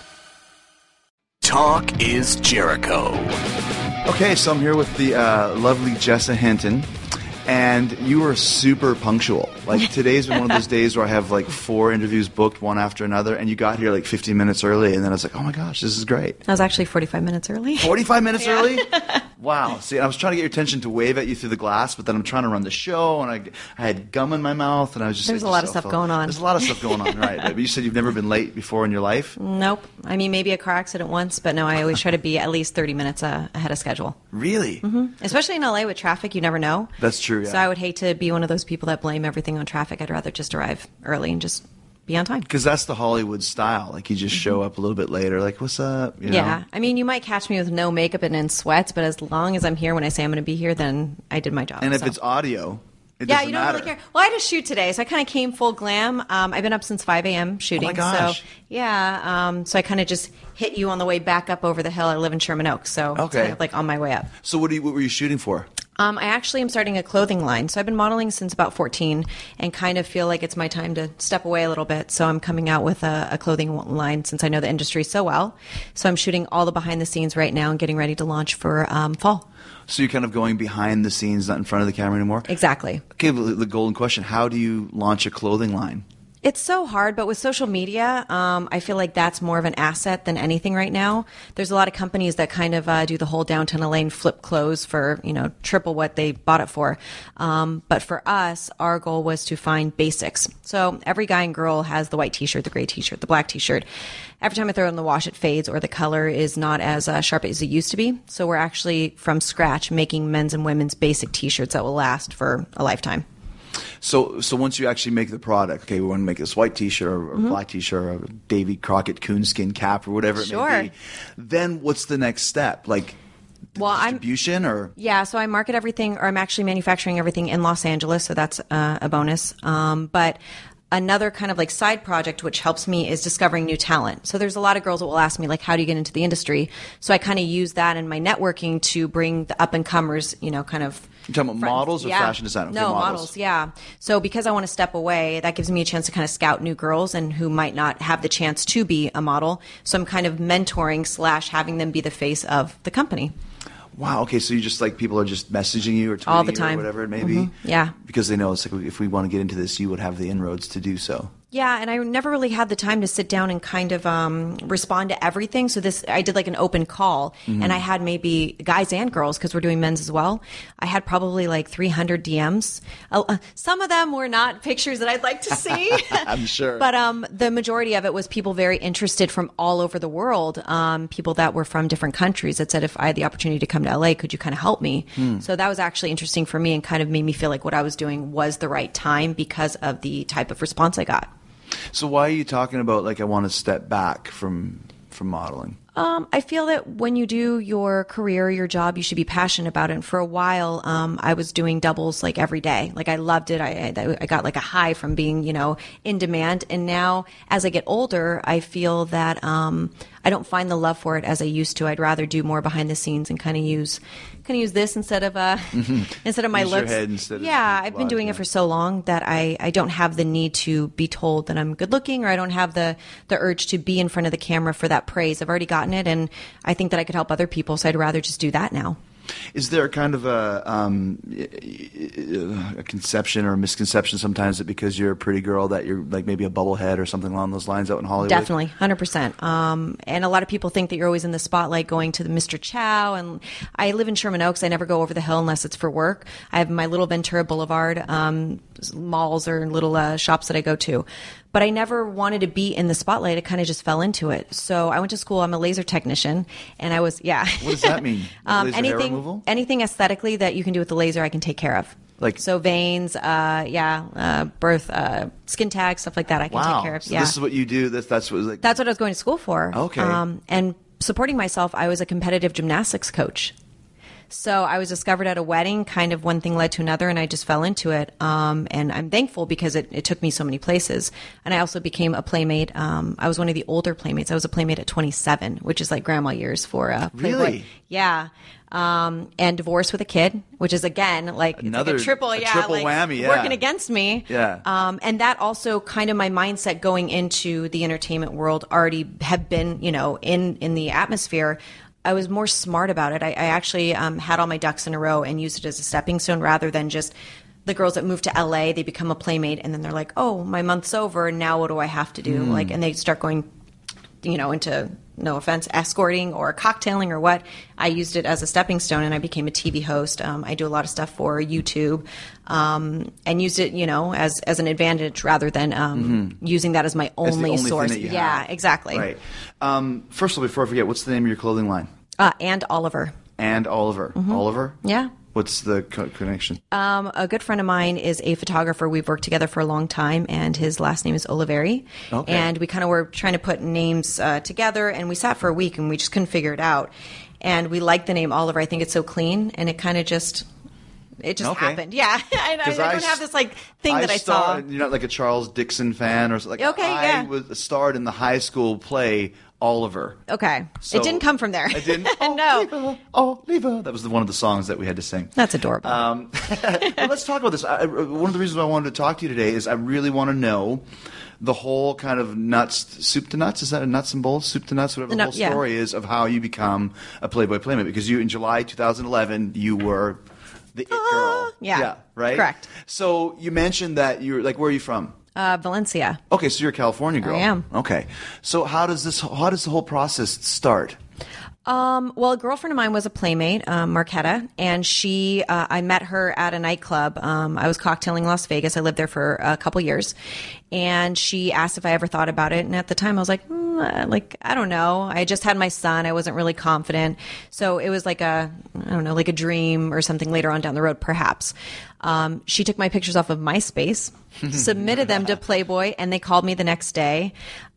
Talk is Jericho. Okay, so I'm here with the lovely Jessa Hinton. and you were super punctual. Like today's been one of those days where I have like 4 interviews booked one after another, and you got here like 15 minutes early, and then I was like, oh my gosh, this is great. I was actually 45 minutes early. 45 minutes early? Wow. See, I was trying to get your attention to wave at you through the glass, but then I'm trying to run the show, and I had gum in my mouth, and I was just... There's a lot of stuff going on. There's a lot of stuff going on, right. But you said you've never been late before in your life? Nope. I mean, maybe a car accident once, but no, I always try to be at least 30 minutes ahead of schedule. Really? Mm-hmm. Especially in LA with traffic, you never know. That's true, yeah. So I would hate to be one of those people that blame everything on traffic. I'd rather just arrive early and just be on time. Because that's the Hollywood style. Like, you just show up a little bit later, like, what's up? You know? Yeah. I mean, you might catch me with no makeup and in sweats, but as long as I'm here when I say I'm going to be here, then I did my job. And if it's audio, it yeah, doesn't you don't matter. really care. Well, I had a shoot today, so I kind of came full glam. I've been up since 5 a.m. shooting. Oh my gosh. So, yeah. So I kind of just hit you on the way back up over the hill. I live in Sherman Oaks, so it's kind of like on my way up. So what were you shooting for? I actually am starting a clothing line. So I've been modeling since about 14 and kind of feel like it's my time to step away a little bit. So I'm coming out with a clothing line since I know the industry so well. So I'm shooting all the behind the scenes right now and getting ready to launch for fall. So you're kind of going behind the scenes, not in front of the camera anymore? Exactly. Okay, the golden question, how do you launch a clothing line? It's so hard, but with social media, I feel like that's more of an asset than anything right now. There's a lot of companies that kind of do the whole downtown LA and flip clothes for, triple what they bought it for. But for us, our goal was to find basics. So every guy and girl has the white t-shirt, the gray t-shirt, the black t-shirt. Every time I throw it in the wash, it fades or the color is not as sharp as it used to be. So we're actually from scratch making men's and women's basic t-shirts that will last for a lifetime. So once you actually make the product, okay, we want to make this white T-shirt or black T-shirt or a Davy Crockett coonskin cap or whatever it may be, then what's the next step? Like distribution or? Yeah, so I market everything, or I'm actually manufacturing everything in Los Angeles, so that's a bonus. But another kind of like side project which helps me is discovering new talent. So there's a lot of girls that will ask me, like, how do you get into the industry? So I kind of use that in my networking to bring the up-and-comers, kind of... You're talking about models or fashion design? Okay, no, models, yeah. So because I want to step away, that gives me a chance to kind of scout new girls and who might not have the chance to be a model. So I'm kind of mentoring / having them be the face of the company. Wow. Okay. So you just like people are just messaging you or tweeting all the time, or whatever it may be. Yeah. Because they know it's like if we want to get into this, you would have the inroads to do so. Yeah, and I never really had the time to sit down and kind of respond to everything. So I did like an open call, and I had maybe guys and girls, because we're doing men's as well. I had probably like 300 DMs. Some of them were not pictures that I'd like to see. I'm sure. But the majority of it was people very interested from all over the world, people that were from different countries that said, if I had the opportunity to come to LA, could you kind of help me? So that was actually interesting for me and kind of made me feel like what I was doing was the right time because of the type of response I got. So why are you talking about, like, I want to step back from modeling? I feel that when you do your career, your job, you should be passionate about it. And for a while, I was doing doubles like every day. Like, I loved it. I got like a high from being, in demand. And now as I get older, I feel that, I don't find the love for it as I used to. I'd rather do more behind the scenes and kind of use this instead of instead of my use looks. Your head instead of I've been doing it for so long that I don't have the need to be told that I'm good looking, or I don't have the urge to be in front of the camera for that praise. I've already gotten it, and I think that I could help other people, so I'd rather just do that now. Is there kind of a conception or a misconception sometimes that because you're a pretty girl that you're like maybe a bubblehead or something along those lines out in Hollywood? Definitely, 100%. And a lot of people think that you're always in the spotlight going to the Mr. Chow. And I live in Sherman Oaks. I never go over the hill unless it's for work. I have my little Ventura Boulevard malls or little shops that I go to. But I never wanted to be in the spotlight. I kind of just fell into it. So I went to school. I'm a laser technician, and I was, What does that mean? Like laser hair removal? Anything aesthetically that you can do with the laser, I can take care of. Like, so veins, birth, skin tags, stuff like that. I can take care of. So this is what you do. That's what I was going to school for. Okay. And supporting myself, I was a competitive gymnastics coach. So I was discovered at a wedding, kind of one thing led to another, and I just fell into it. And I'm thankful because it took me so many places. And I also became a playmate. I was one of the older playmates. I was a playmate at 27, which is like grandma years for Playboy. Really? Yeah. And divorced with a kid, which is again like another it's like a triple whammy, working against me. Yeah. And that also kind of my mindset going into the entertainment world already have been, in the atmosphere. was more smart about it. I actually had all my ducks in a row and used it as a stepping stone rather than just the girls that move to LA, they become a Playmate and then they're like, oh, my month's over and now what do I have to do? Like, and they start going, into, no offense, escorting or cocktailing or what. I used it as a stepping stone and I became a TV host. I do a lot of stuff for YouTube and used it, as an advantage rather than using that as my only source. Yeah, exactly. Right. First of all, before I forget, what's the name of your clothing line? And Oliver. And Oliver. Oliver? Yeah. What's the connection? A good friend of mine is a photographer. We've worked together for a long time, and his last name is Oliveri. Okay. And we kind of were trying to put names together, and we sat for a week, and we just couldn't figure it out. And we like the name Oliver. I think it's so clean, and it kind of just... It just happened. Yeah. I don't have this thing that I saw. You're not like a Charles Dixon fan or something. Okay, I starred in the high school play Oliver. Okay. So, it didn't come from there. It didn't? No. Oliver. That was one of the songs that we had to sing. That's adorable. Well, let's talk about this. One of the reasons I wanted to talk to you today is I really want to know the whole kind of soup to nuts. Is that a nuts and bolts? Soup to nuts? Whatever the whole story is of how you become a Playboy Playmate. Because in July 2011, you were... the it girl. Yeah. Right? Correct. So you mentioned that you're where are you from? Valencia. Okay, so you're a California girl. I am. Okay. So how does the whole process start? Well, a girlfriend of mine was a Playmate, Marquetta, and I met her at a nightclub. I was cocktailing in Las Vegas. I lived there for a couple years, and she asked if I ever thought about it. And at the time I was like, I don't know. I just had my son. I wasn't really confident. So it was like a dream or something later on down the road, perhaps. She took my pictures off of MySpace, submitted them to Playboy, and they called me the next day.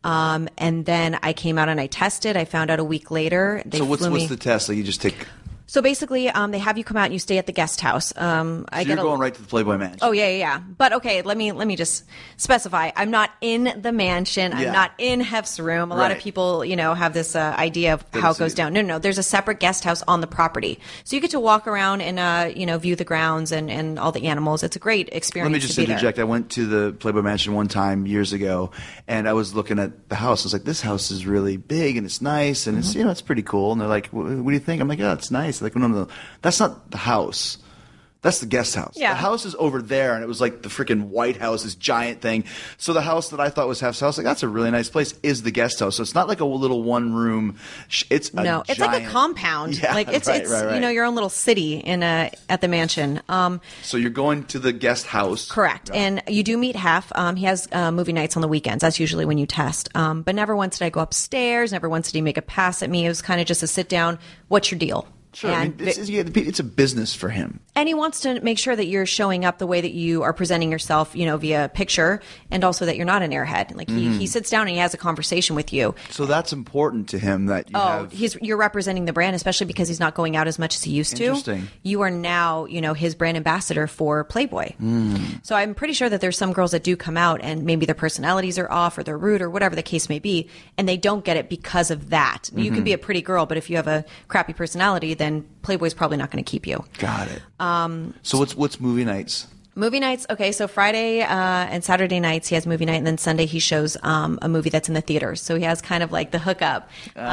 And then I came out and I tested. I found out a week later. So what's the test? Like you just take... So basically, they have you come out and you stay at the guest house. You're going right to the Playboy Mansion. Oh, yeah. But okay, let me just specify. I'm not in the mansion. I'm not in Hef's room. A lot of people, have this idea of how it goes down. No. There's a separate guest house on the property. So you get to walk around and, view the grounds and all the animals. It's a great experience. Let me just interject. I went to the Playboy Mansion one time years ago, and I was looking at the house. I was like, this house is really big and it's nice and it's, it's pretty cool. And they're like, what do you think? I'm like, yeah, it's nice. Like, no, that's not the house. That's the guest house. Yeah. The house is over there, and it was like the freaking White House, this giant thing. So the house that I thought was Hef's house, like that's a really nice place, is the guest house. So it's not like a little one room. It's it's like a compound. Yeah, like it's right. Your own little city at the mansion. So you're going to the guest house, correct? Yeah. And you do meet Hef. He has movie nights on the weekends. That's usually when you test. But never once did I go upstairs. Never once did he make a pass at me. It was kind of just a sit down. What's your deal? Sure. It's a business for him. And he wants to make sure that you're showing up the way that you are presenting yourself, via picture, and also that you're not an airhead. Like he sits down and he has a conversation with you. So that's important to him that you're representing the brand, especially because he's not going out as much as he used to. Interesting. You are now, his brand ambassador for Playboy. So I'm pretty sure that there's some girls that do come out and maybe their personalities are off or they're rude or whatever the case may be, and they don't get it because of that. You can be a pretty girl, but if you have a crappy personality, then Playboy's probably not going to keep you. Got it. So what's movie nights? Movie nights, okay, so Friday and Saturday nights he has movie night, and then Sunday he shows a movie that's in the theaters. So he has kind of like the hookup.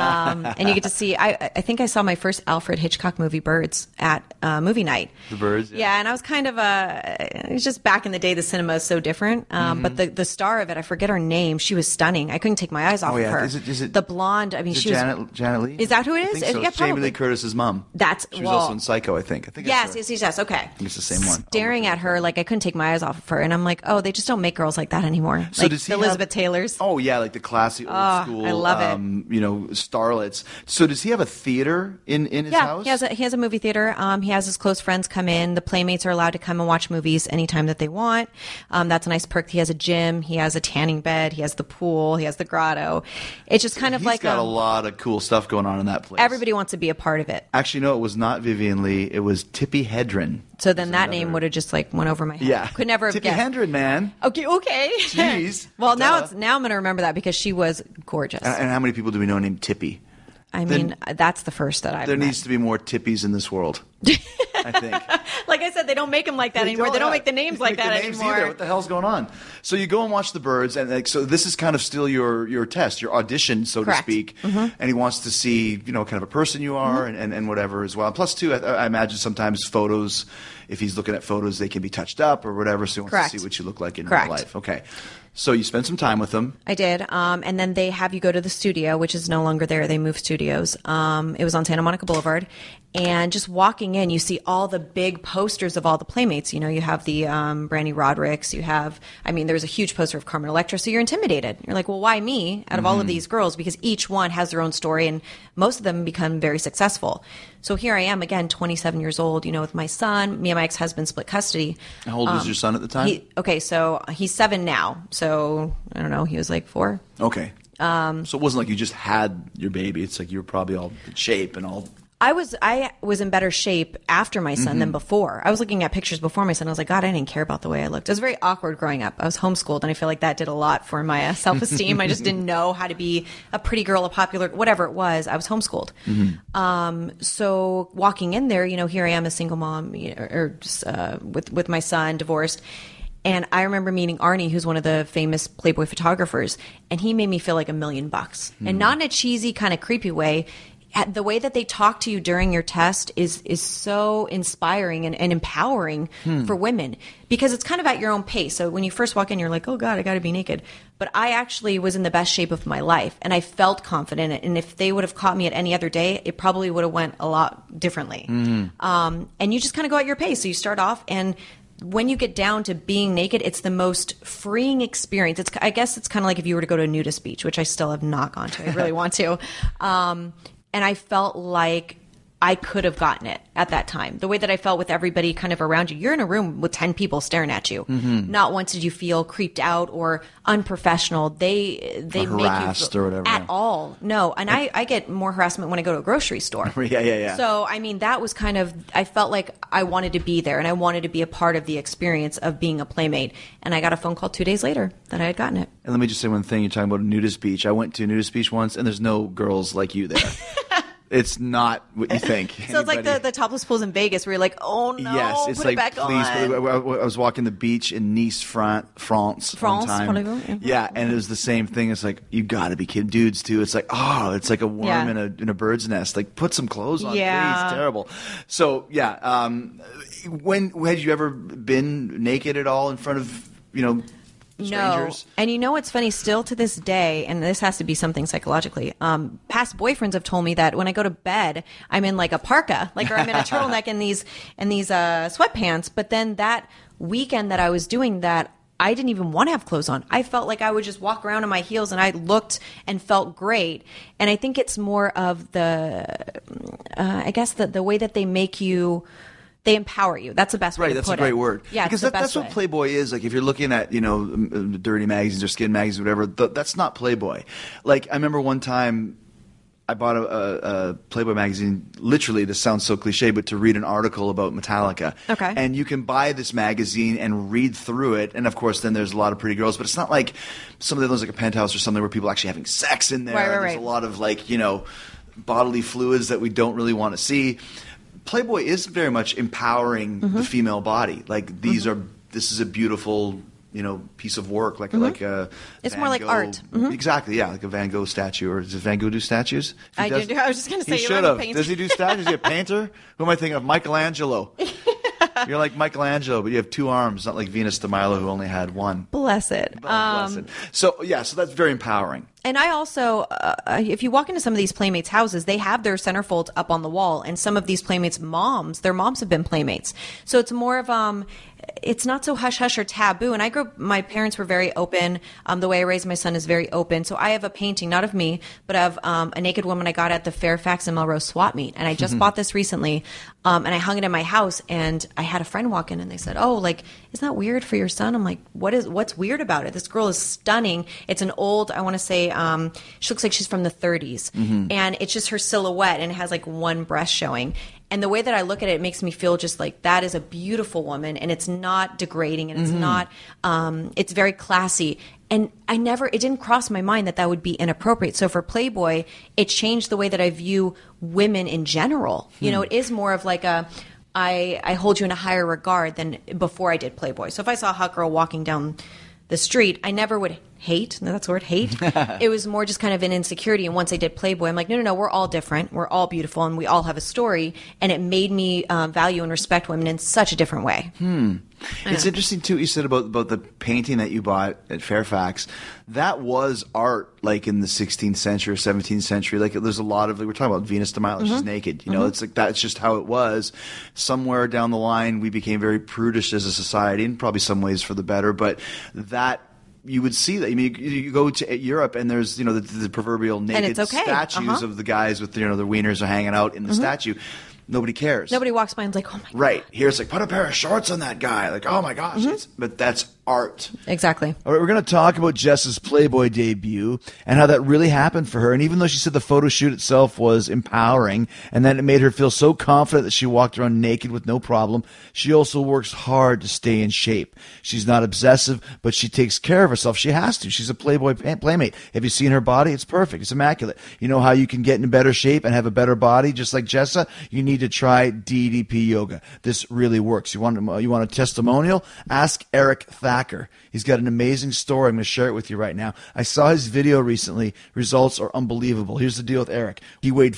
And you get to see, I think I saw my first Alfred Hitchcock movie, Birds, at movie night. The Birds? Yeah, and I was kind of, it was just back in the day, the cinema is so different. But the star of it, I forget her name, she was stunning. I couldn't take my eyes off of her. Is it the blonde, I mean, she was... Janet Leigh? Is that who it is? I think so. Yeah, Jamie Lee Curtis's mom. She was also in Psycho, I think. Yes, okay. I think it's the same one. Staring at her, like I couldn't take my eyes off of her, and I'm like, oh, they just don't make girls like that anymore. So like does he Elizabeth Taylor's? Oh yeah, like the classy old school. I love it. Starlets. So does he have a theater in his house? Yeah, he has a movie theater. He has his close friends come in. The Playmates are allowed to come and watch movies anytime that they want. That's a nice perk. He has a gym. He has a tanning bed. He has the pool. He has the grotto. It's just kind of He's like got a lot of cool stuff going on in that place. Everybody wants to be a part of it. Actually, no, it was not Vivian Leigh. It was Tippi Hedren. So then that name would have just like went over my head. Yeah, could never have Tippi guessed. Hedren, man. Okay. Jeez. Well, now I'm going to remember that because she was gorgeous. And how many people do we know named Tippi? I mean, that's the first that I've There met. needs to be more Tippies in this world. I think. Like I said, they don't make them like that anymore. They don't make the names like that anymore. Either. What the hell's going on? So you go and watch the birds, and so this is kind of still your test, your audition, so Correct. to speak. And he wants to see, kind of a person you are, and whatever as well. Plus, too, I imagine sometimes photos, if he's looking at photos, they can be touched up or whatever. So he wants Correct. to see what you look like in Correct. real life. Okay. So you spend some time with them. I did. And then they have you go to the studio, which is no longer there. They moved studios. It was on Santa Monica Boulevard. And just walking in, you see all the big posters of all the Playmates. You have the Brandy Rodericks. There's a huge poster of Carmen Electra. So you're intimidated. You're like, well, why me out of all of these girls? Because each one has their own story, and most of them become very successful. So here I am, again, 27 years old, with my son. Me and my ex-husband split custody. How old was your son at the time? So he's 7 now. So, I don't know, he was like 4. Okay. So it wasn't like you just had your baby. It's like you were probably all in shape and all. I was in better shape after my son than before. I was looking at pictures before my son. I was like, God, I didn't care about the way I looked. It was very awkward growing up. I was homeschooled, and I feel like that did a lot for my self-esteem. I just didn't know how to be a pretty girl, a popular, whatever it was. I was homeschooled. So walking in there, here I am, a single mom, with my son, divorced. And I remember meeting Arnie, who's one of the famous Playboy photographers, and he made me feel like $1 million. And not in a cheesy kind of creepy way. The way that they talk to you during your test is so inspiring and empowering for women, because it's kind of at your own pace. So when you first walk in, you're like, oh God, I got to be naked. But I actually was in the best shape of my life, and I felt confident. And if they would have caught me at any other day, it probably would have went a lot differently. And you just kind of go at your pace. So you start off, and when you get down to being naked, it's the most freeing experience. I guess it's kind of like if you were to go to a nudist beach, which I still have not gone to. I really want to. And I felt like I could have gotten it at that time. The way that I felt with everybody kind of around you. You're in a room with 10 people staring at you. Not once did you feel creeped out or unprofessional. They make harassed you or whatever. At all. No. And I get more harassment when I go to a grocery store. Yeah. So, that was kind of, I felt like I wanted to be there, and I wanted to be a part of the experience of being a Playmate. And I got a phone call 2 days later that I had gotten it. And let me just say one thing. You're talking about a nudist beach. I went to a nudist beach once, and there's no girls like you there. It's not what you think. So it's like the topless pools in Vegas where you're like, oh no, yes, it's put like, it back please. on. I was walking the beach in Nice, France one time. Yeah, and it was the same thing. It's like, you got to be kidding. Dudes too. It's like, it's like a worm in a bird's nest. Like, put some clothes on, please. Terrible. So yeah, when had you ever been naked at all in front of strangers? No. And what's funny, still to this day, and this has to be something psychologically, past boyfriends have told me that when I go to bed, I'm in like a parka, or I'm in a turtleneck and these sweatpants. But then that weekend that I was doing that, I didn't even want to have clothes on. I felt like I would just walk around in my heels, and I looked and felt great. And I think it's more of the way that they make you. They empower you. That's the best way to put it. Right, that's a great word. Yeah, because that's what Playboy is. Like, if you're looking at, dirty magazines or skin magazines or whatever, that's not Playboy. Like, I remember one time I bought a Playboy magazine, literally, this sounds so cliche, but to read an article about Metallica. Okay. And you can buy this magazine and read through it, and of course then there's a lot of pretty girls, but it's not like some of the ones like a Penthouse or something where people are actually having sex in there. Right. There's a lot of bodily fluids that we don't really want to see. Playboy is very much empowering the female body. Like, this is a beautiful, piece of work, like a it's Van more like Gogh. art. Exactly, yeah, like a Van Gogh statue. Or does Van Gogh do statues? I was just going to say, he should have. Does he do statues? Is he a painter? Who am I thinking of? Michelangelo. You're like Michelangelo, but you have 2 arms, not like Venus de Milo, who only had 1. Bless it. Bless it. So that's very empowering. And I also, if you walk into some of these Playmates houses, they have their centerfolds up on the wall. And some of these Playmates their moms have been Playmates. So it's more of, it's not so hush-hush or taboo. And my parents were very open. The way I raised my son is very open. So I have a painting, not of me, but of a naked woman I got at the Fairfax and Melrose swap meet. And I just bought this recently. And I hung it in my house, and I had a friend walk in, and they said, oh, like, isn't that weird for your son? I'm like, what's weird about it? This girl is stunning. It's an old, I want to say, she looks like she's from the 30s. And it's just her silhouette, and it has like 1 breast showing. And the way that I look at it, it makes me feel just like that is a beautiful woman, and it's not degrading, and it's not, it's very classy. And it didn't cross my mind that would be inappropriate. So for Playboy, it changed the way that I view women in general. You know, it is more of like I hold you in a higher regard than before I did Playboy. So if I saw a hot girl walking down the street, I never would hate. No, that's the word, hate. It was more just kind of an insecurity. And once I did Playboy, I'm like, no, we're all different. We're all beautiful, and we all have a story. And it made me value and respect women in such a different way. It's interesting too. You said about the painting that you bought at Fairfax. That was art, like in the 16th century or 17th century. Like there's a lot of, we're talking about Venus de Milo. She's naked. You know, it's like that's just how it was. Somewhere down the line, we became very prudish as a society, and probably some ways for the better. But that. You would see that. I mean, you go to Europe and there's, the proverbial naked statues of the guys with, their wieners are hanging out in the statue. Nobody cares. Nobody walks by and is like, oh my God. Right. Here it's like, put a pair of shorts on that guy. Like, oh my gosh. But that's art. Exactly. All right, we're going to talk about Jess's Playboy debut and how that really happened for her. And even though she said the photo shoot itself was empowering and that it made her feel so confident that she walked around naked with no problem, she also works hard to stay in shape. She's not obsessive, but she takes care of herself. She has to. She's a Playboy playmate. Have you seen her body? It's perfect. It's immaculate. You know how you can get in better shape and have a better body just like Jessa? You need to try DDP Yoga. This really works. You want a testimonial? Ask Eric Thacker. He's got an amazing story. I'm going to share it with you right now. I saw his video recently. Results are unbelievable. Here's the deal with Eric. He weighed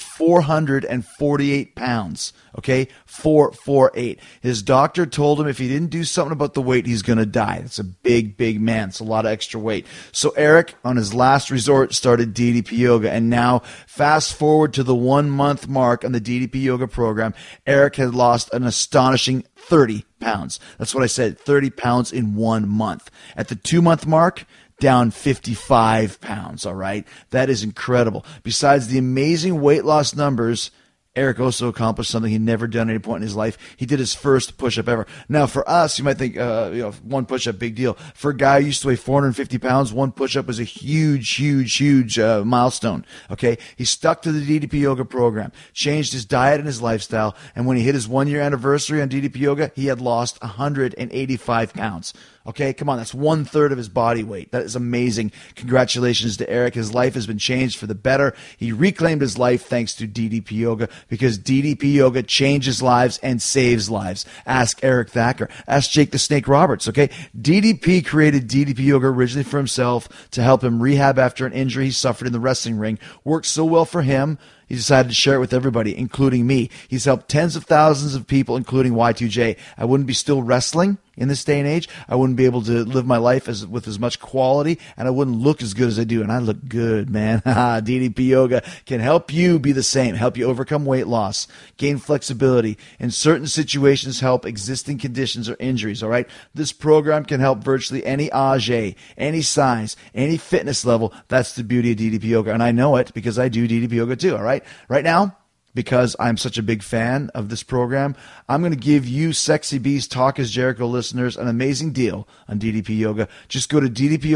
448 pounds. Okay? 448. His doctor told him if he didn't do something about the weight, he's going to die. That's a big, big man. It's a lot of extra weight. So Eric, on his last resort, started DDP Yoga. And now, fast forward to the 1 month mark on the DDP Yoga program, Eric had lost an astonishing 30 pounds. That's what I said, 30 pounds in 1 month. At the 2 month mark, down 55 pounds, all right? That is incredible. Besides the amazing weight loss numbers, Eric also accomplished something he'd never done at any point in his life. He did his first push-up ever. Now, for us, you might think, one push-up, big deal. For a guy who used to weigh 450 pounds, one push-up was a huge milestone, okay? He stuck to the DDP Yoga program, changed his diet and his lifestyle, and when he hit his 1 year anniversary on DDP Yoga, he had lost 185 pounds. Okay, come on, that's 1/3 of his body weight. That is amazing. Congratulations to Eric. His life has been changed for the better. He reclaimed his life thanks to DDP Yoga because DDP Yoga changes lives and saves lives. Ask Eric Thacker. Ask Jake the Snake Roberts, okay? DDP created DDP Yoga originally for himself to help him rehab after an injury he suffered in the wrestling ring. Worked so well for him, he decided to share it with everybody, including me. He's helped tens of thousands of people, including Y2J. I wouldn't be still wrestling in this day and age. I wouldn't be able to live my life with as much quality, and I wouldn't look as good as I do. And I look good, man. DDP Yoga can help you be the same, help you overcome weight loss, gain flexibility, in certain situations help existing conditions or injuries, all right? This program can help virtually any age, any size, any fitness level. That's the beauty of DDP Yoga, and I know it because I do DDP Yoga too, all right? Right now, because I'm such a big fan of this program, I'm going to give you Sexy Beast Talk is Jericho listeners an amazing deal on DDP Yoga. Just go to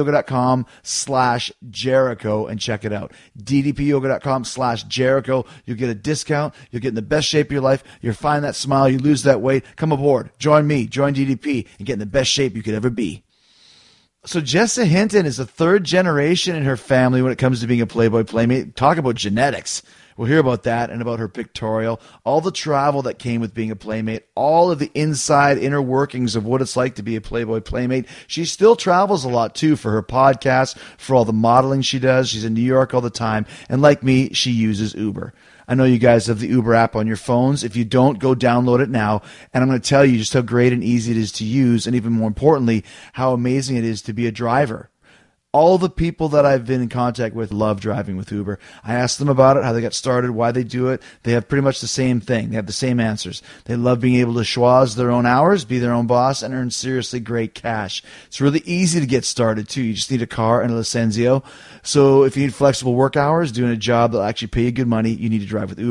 ddpyoga.com/Jericho and check it out. ddpyoga.com/Jericho. You'll get a discount. You'll get in the best shape of your life. You'll find that smile. You lose that weight. Come aboard. Join me. Join DDP and get in the best shape you could ever be. So Jessa Hinton is the third generation in her family when it comes to being a Playboy playmate. Talk about genetics. We'll hear about that and about her pictorial, all the travel that came with being a playmate, all of the inner workings of what it's like to be a Playboy playmate. She still travels a lot, too, for her podcast, for all the modeling she does. She's in New York all the time. And like me, she uses Uber. I know you guys have the Uber app on your phones. If you don't, go download it now. And I'm going to tell you just how great and easy it is to use, and even more importantly, how amazing it is to be a driver. All the people that I've been in contact with love driving with Uber. I asked them about it, how they got started, why they do it. They have pretty much the same thing. They have the same answers. They love being able to schwaz their own hours, be their own boss, and earn seriously great cash. It's really easy to get started, too. You just need a car and a licenzio. So if you need flexible work hours, doing a job that'll actually pay you good money, you need to drive with Uber.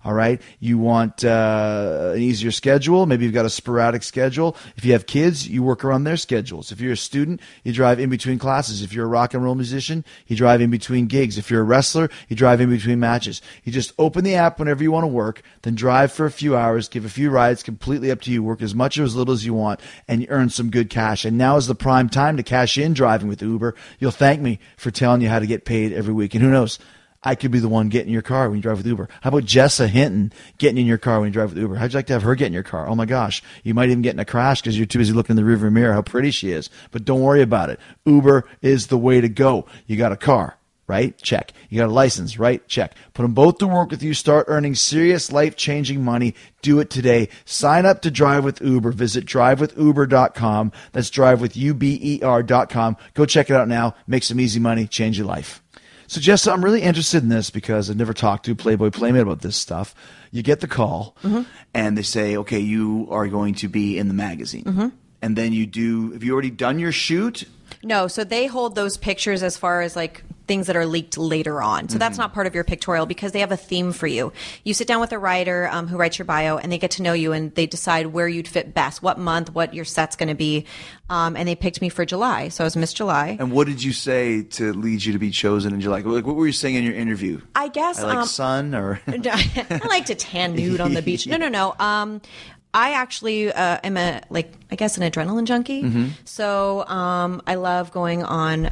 All right. You want an easier schedule. Maybe you've got a sporadic schedule. If you have kids, you work around their schedules. If you're a student, you drive in between classes. If you're a rock and roll musician, you drive in between gigs. If you're a wrestler, you drive in between matches. You just open the app whenever you want to work, then drive for a few hours, give a few rides, completely up to you. Work as much or as little as you want, and you earn some good cash. And now is the prime time to cash in driving with Uber. You'll thank me for telling you how to get paid every week. And who knows? I could be the one getting in your car when you drive with Uber. How about Jessa Hinton getting in your car when you drive with Uber? How'd you like to have her get in your car? Oh my gosh. You might even get in a crash because you're too busy looking in the rearview mirror how pretty she is. But don't worry about it. Uber is the way to go. You got a car, right? Check. You got a license, right? Check. Put them both to work with you. Start earning serious life-changing money. Do it today. Sign up to Drive with Uber. Visit drivewithuber.com. That's drivewithuber.com. Go check it out now. Make some easy money. Change your life. So, Jessa, I'm really interested in this because I've never talked to Playboy Playmate about this stuff. You get the call, and they say, okay, you are going to be in the magazine. And then have you already done your shoot? No, so they hold those pictures as far as like things that are leaked later on. So that's not part of your pictorial because they have a theme for you. You sit down with a writer who writes your bio, and they get to know you, and they decide where you'd fit best, what month, what your set's going to be. And they picked me for July. So I was Miss July. And what did you say to lead you to be chosen in July? Like, what were you saying in your interview? I guess I like sun or I like to tan nude on the beach. No. I actually am an adrenaline junkie. So I love going on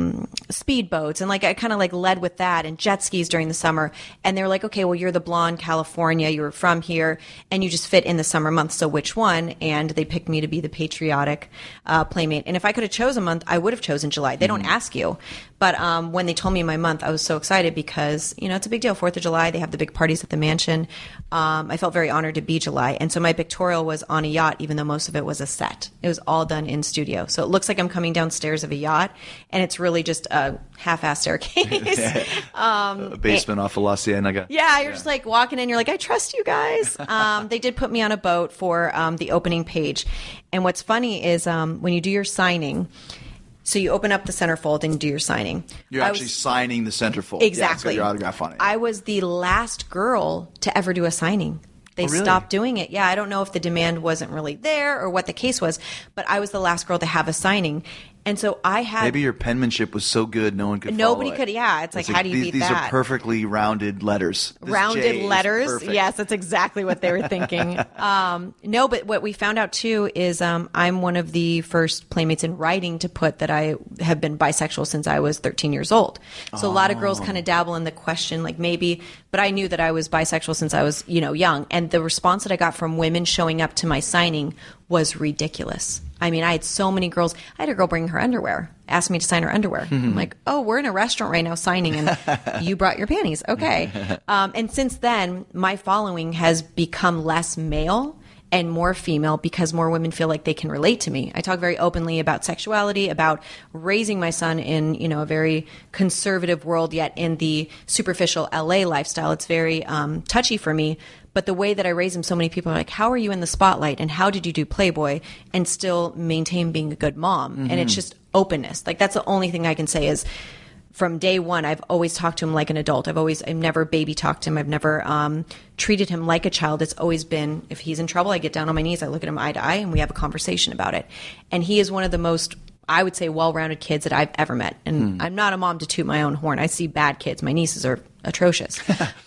speedboats, and I kind of led with that, and jet skis during the summer. And they were like, okay, well, you're the blonde California, you were from here, and you just fit in the summer months. So which one? And they picked me to be the patriotic playmate. And if I could have chosen a month, I would have chosen July. They don't ask you. But when they told me my month, I was so excited because, it's a big deal. 4th of July, they have the big parties at the mansion. I felt very honored to be July. And so my pictorial was on a yacht, even though most of it was a set. It was all done in studio. So it looks like I'm coming downstairs of a yacht, and it's really just a half-ass staircase. A basement off of La Cienega. Yeah, you're just walking in, you're like, I trust you guys. They did put me on a boat for the opening page. And what's funny is when you do your signing, so you open up the centerfold and you do your signing. You're actually signing the centerfold. Exactly. Yeah, it's got your autograph on it. I was the last girl to ever do a signing. They stopped doing it. Yeah, I don't know if the demand wasn't really there or what the case was, but I was the last girl to have a signing. And so I had... Maybe your penmanship was so good no one could Nobody follow could, yeah. It's how do you beat these that? These are perfectly rounded letters. Rounded letters? Yes, that's exactly what they were thinking. No, but what we found out too is I'm one of the first playmates in writing to put that I have been bisexual since I was 13 years old. So a lot of girls kind of dabble in the question, maybe, but I knew that I was bisexual since I was, young. And the response that I got from women showing up to my signing was ridiculous. I mean, I had so many girls. I had a girl bring her underwear, ask me to sign her underwear. I'm like, oh, we're in a restaurant right now signing, and you brought your panties. Okay. And since then, my following has become less male and more female because more women feel like they can relate to me. I talk very openly about sexuality, about raising my son in, a very conservative world, yet in the superficial LA lifestyle. It's very touchy for me. But the way that I raise him, so many people are like, how are you in the spotlight? And how did you do Playboy and still maintain being a good mom? And it's just openness. That's the only thing I can say is from day one, I've always talked to him like an adult. I've never baby talked him. I've never treated him like a child. It's always been, if he's in trouble, I get down on my knees, I look at him eye to eye, and we have a conversation about it. And he is one of the most, I would say, well-rounded kids that I've ever met. And I'm not a mom to toot my own horn. I see bad kids. My nieces are atrocious.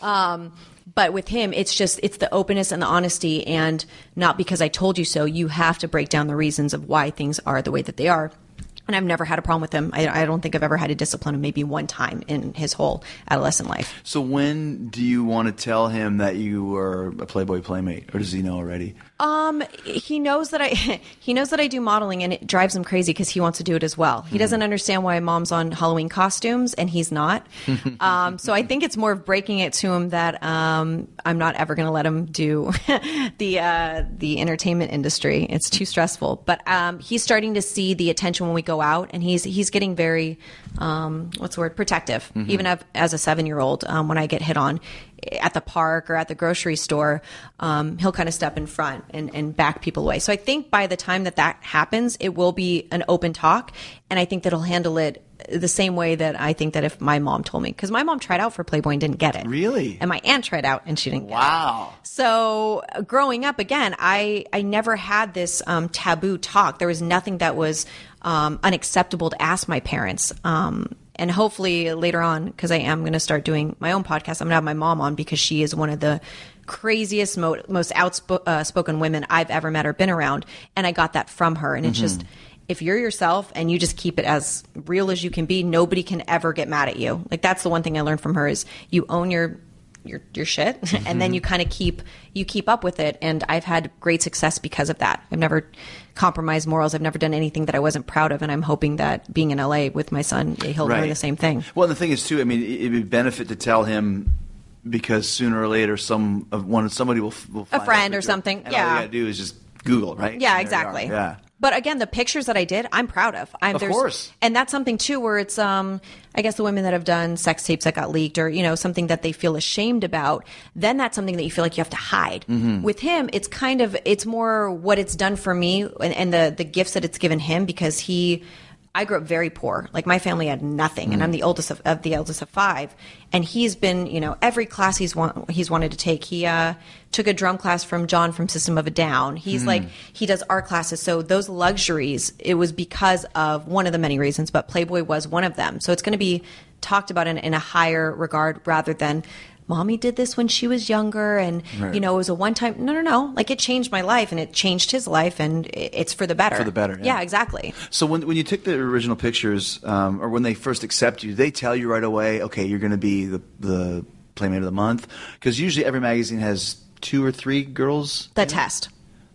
But with him, it's the openness and the honesty, and not because I told you so. You have to break down the reasons of why things are the way that they are. And I've never had a problem with him. I don't think I've ever had to discipline him maybe one time in his whole adolescent life. So when do you want to tell him that you were a Playboy Playmate, or does he know already? He knows that I do modeling, and it drives him crazy because he wants to do it as well. He doesn't understand why Mom's on Halloween costumes and he's not. So I think it's more of breaking it to him that I'm not ever going to let him do the entertainment industry. It's too stressful. But he's starting to see the attention when we go out, and he's getting very protective. Even as a 7-year-old, when I get hit on at the park or at the grocery store, he'll kind of step in front and back people away. So I think by the time that happens, it will be an open talk, and I think that he'll handle it the same way that I think that if my mom told me, because my mom tried out for Playboy and didn't get it. Really? And my aunt tried out and she didn't get it. Wow. So growing up, again, I never had this taboo talk. There was nothing that was unacceptable to ask my parents. And hopefully later on, because I am going to start doing my own podcast, I'm going to have my mom on because she is one of the craziest, most outspoken women I've ever met or been around. And I got that from her. And it's just, if you're yourself and you just keep it as real as you can be, nobody can ever get mad at you. Like, that's the one thing I learned from her is you own your shit, and then you kind of keep up with it. And I've had great success because of that. I've never compromised morals. I've never done anything that I wasn't proud of. And I'm hoping that being in LA with my son, he'll learn the same thing. Well, the thing is too, I mean, it would benefit to tell him, because sooner or later somebody will find a friend or something. And all you gotta do is just Google, right? Yeah, exactly. Yeah. But again, the pictures that I did, I'm proud of. Of course. And that's something too where it's, I guess the women that have done sex tapes that got leaked or, something that they feel ashamed about, then that's something that you feel like you have to hide. With him, it's more what it's done for me and the gifts that it's given him, because I grew up very poor. Like, my family had nothing, and I'm the eldest of the eldest of 5. And he's been, every class he's wanted to take. He took a drum class from John from System of a Down. He's he does art classes. So those luxuries, it was because of one of the many reasons, but Playboy was one of them. So it's going to be talked about in a higher regard rather than, Mommy did this when she was younger, and it was a one-time. No. Like, it changed my life, and it changed his life, and it's for the better. For the better, yeah, exactly. So when you took the original pictures, or when they first accept you, did they tell you right away, okay, you're going to be the Playmate of the Month? Because usually every magazine has 2 or 3 girls. The test.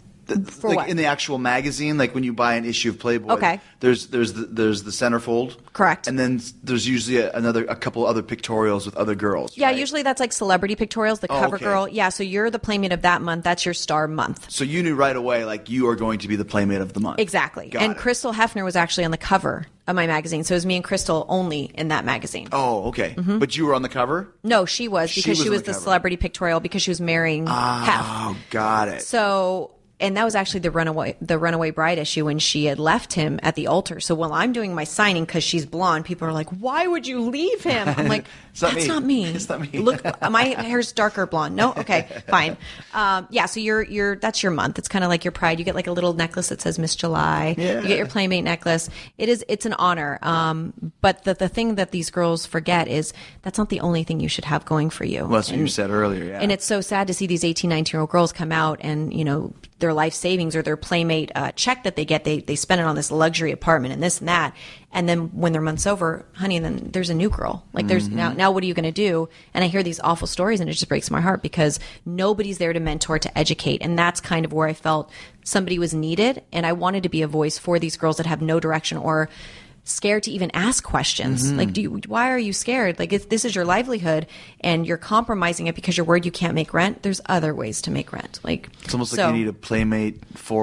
For like what? In the actual magazine, like when you buy an issue of Playboy, Okay. there's the centerfold, Correct. and then there's usually a couple other pictorials with other girls. Yeah, right? usually that's like celebrity pictorials, the cover okay. girl. Yeah, so you're the Playmate of that month. That's your star month. So you knew right away, like, you are going to be the Playmate of the month. Exactly. Got and it. Crystal Hefner was actually on the cover of my magazine. So it was me and Crystal only in that magazine. Oh, okay. But you were on the cover? No, she was, because she was the cover. celebrity pictorial because she was marrying Hef. Oh, got it. So, and that was actually the Runaway Bride issue when she had left him at the altar. So while I'm doing my signing, because she's blonde, people are like, "Why would you leave him?" I'm like, "That's not me. It's not me. Look, my hair's darker blonde. No, okay, fine. Yeah, so that's your month. It's kind of like your pride. You get like a little necklace that says Miss July. Yeah. You get your Playmate necklace. It's an honor. But the thing that these girls forget is that's not the only thing you should have going for you. Well, that's what you said earlier, yeah. And it's so sad to see these 18, 19-year-old girls come out and, their life savings or their Playmate check that they get, they spend it on this luxury apartment and this and that. And then when their month's over, honey, then there's a new girl. Like, there's now what are you going to do? And I hear these awful stories and it just breaks my heart because nobody's there to mentor, to educate. And that's kind of where I felt somebody was needed. And I wanted to be a voice for these girls that have no direction or scared to even ask questions. Like, why are you scared? Like, if this is your livelihood and you're compromising it because you're worried you can't make rent, there's other ways to make rent. Like, it's almost like you need a Playmate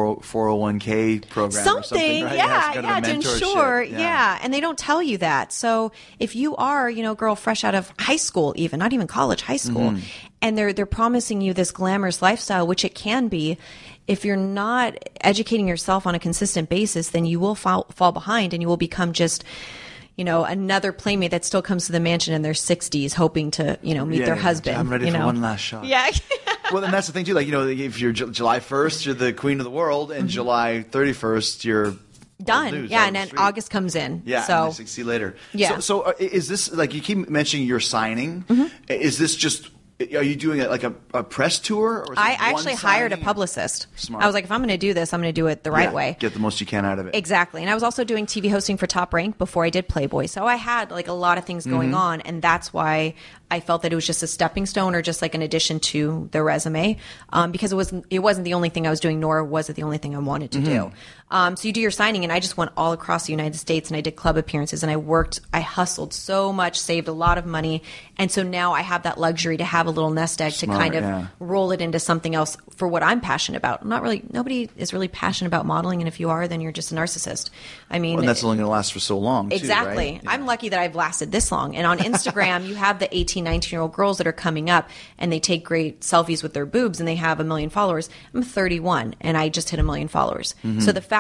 401k program or something, right? Yeah, to ensure. Yeah. And they don't tell you that. So if you are, girl fresh out of high school, even not even college, high school, and they're promising you this glamorous lifestyle, which it can be, if you're not educating yourself on a consistent basis, then you will fall behind and you will become just, another Playmate that still comes to the mansion in their 60s hoping to, meet their husband. I'm ready for one last shot. Yeah. Well, and that's the thing too. Like, if you're July 1st, you're the queen of the world, and July 31st, you're done. Yeah, and then August comes in. Yeah, so and see you later. Yeah. So is this, like, you keep mentioning your signing? Is this just? Are you doing a press tour? Or is I it actually one hired a signing? publicist. Smart. I was like, if I'm going to do this, I'm going to do it the right way. Get the most you can out of it. Exactly. And I was also doing TV hosting for Top Rank before I did Playboy. So I had like a lot of things going on. And that's why I felt that it was just a stepping stone or just like an addition to their resume. Because it wasn't the only thing I was doing, nor was it the only thing I wanted to do. So you do your signing, and I just went all across the United States, and I did club appearances, and I hustled so much, saved a lot of money. And so now I have that luxury to have a little nest egg to kind of roll it into something else for what I'm passionate about. Nobody is really passionate about modeling, and if you are, then you're just a narcissist. I mean, and that's only going to last for so long, too, exactly. right? I'm lucky that I've lasted this long. And on Instagram, you have the 18, 19-year-old girls that are coming up, and they take great selfies with their boobs, and they have 1 million followers. I'm 31, and I just hit 1 million followers. So the fact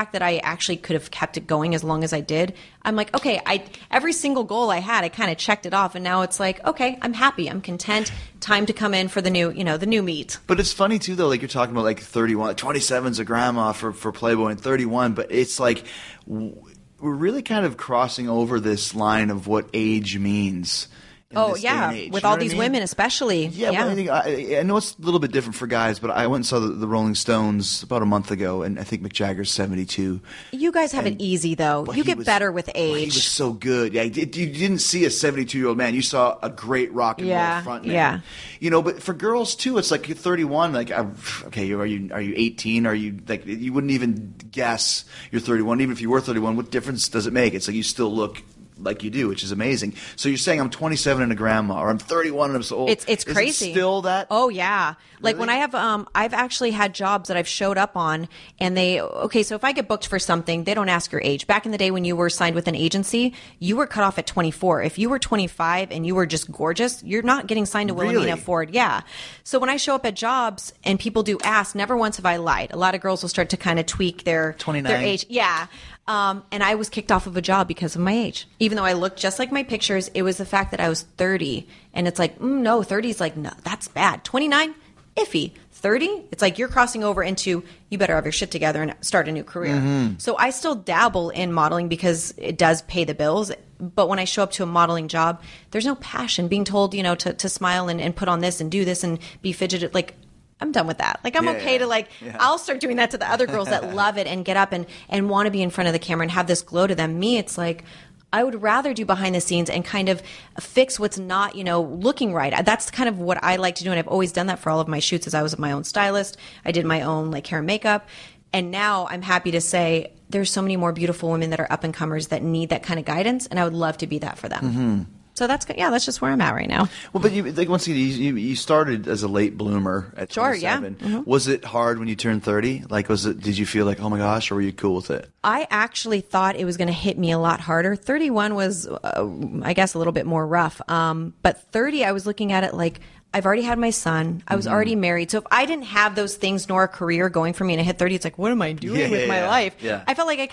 fact that I actually could have kept it going as long as I did, I'm like, okay, every single goal I had, I kind of checked it off, and now it's like, okay, I'm happy, I'm content. Time to come in for the new, the new meat. But it's funny too, though. Like you're talking about, like 31, 27's a grandma for Playboy, and 31. But it's like we're really kind of crossing over this line of what age means. Oh, yeah, with all these women especially. Yeah, but I think I know it's a little bit different for guys, but I went and saw the Rolling Stones about a month ago, and I think Mick Jagger's 72. You guys have it easy, though. You get better with age. He was so good. Yeah, you didn't see a 72-year-old man. You saw a great rock and roll frontman. Yeah. But for girls, too, it's like you're 31. Like, okay, are you 18? Are you, like, you wouldn't even guess you're 31. Even if you were 31, what difference does it make? It's like you still look like you do, which is amazing. So you're saying I'm 27 and a grandma, or I'm 31 and I'm so old. It's crazy. Is it still that? Oh yeah. Like Really? when I have, I've actually had jobs that I've showed up on, and so if I get booked for something, they don't ask your age. Back in the day when you were signed with an agency, you were cut off at 24. If you were 25 and you were just gorgeous, you're not getting signed to Wilhelmina Really? Ford. Yeah. So when I show up at jobs and people do ask, never once have I lied. A lot of girls will start to kind of tweak their 29. age. Yeah. And I was kicked off of a job because of my age. Even though I looked just like my pictures, it was the fact that I was 30. And it's like, no, 30 is like, no, that's bad. 29, iffy. 30, it's like you're crossing over into, you better have your shit together and start a new career. So I still dabble in modeling because it does pay the bills. But when I show up to a modeling job, there's no passion. Being told, to smile and put on this and do this and be fidgeted, like, I'm done with that. Like, I'm okay to I'll start doing that to the other girls that love it and get up and want to be in front of the camera and have this glow to them. Me, it's like, I would rather do behind the scenes and kind of fix what's not, looking right. That's kind of what I like to do. And I've always done that for all of my shoots as I was my own stylist. I did my own hair and makeup. And now I'm happy to say there's so many more beautiful women that are up and comers that need that kind of guidance. And I would love to be that for them. So that's just where I'm at right now. Well, but once again, you started as a late bloomer at 27. Yeah. Was it hard when you turned 30? Did you feel like, oh my gosh, or were you cool with it? I actually thought it was going to hit me a lot harder. 31 was, I guess, a little bit more rough. But 30, I was looking at it like, I've already had my son. I was already married. So if I didn't have those things nor a career going for me and I hit 30, it's like, what am I doing with my life? Yeah. I felt like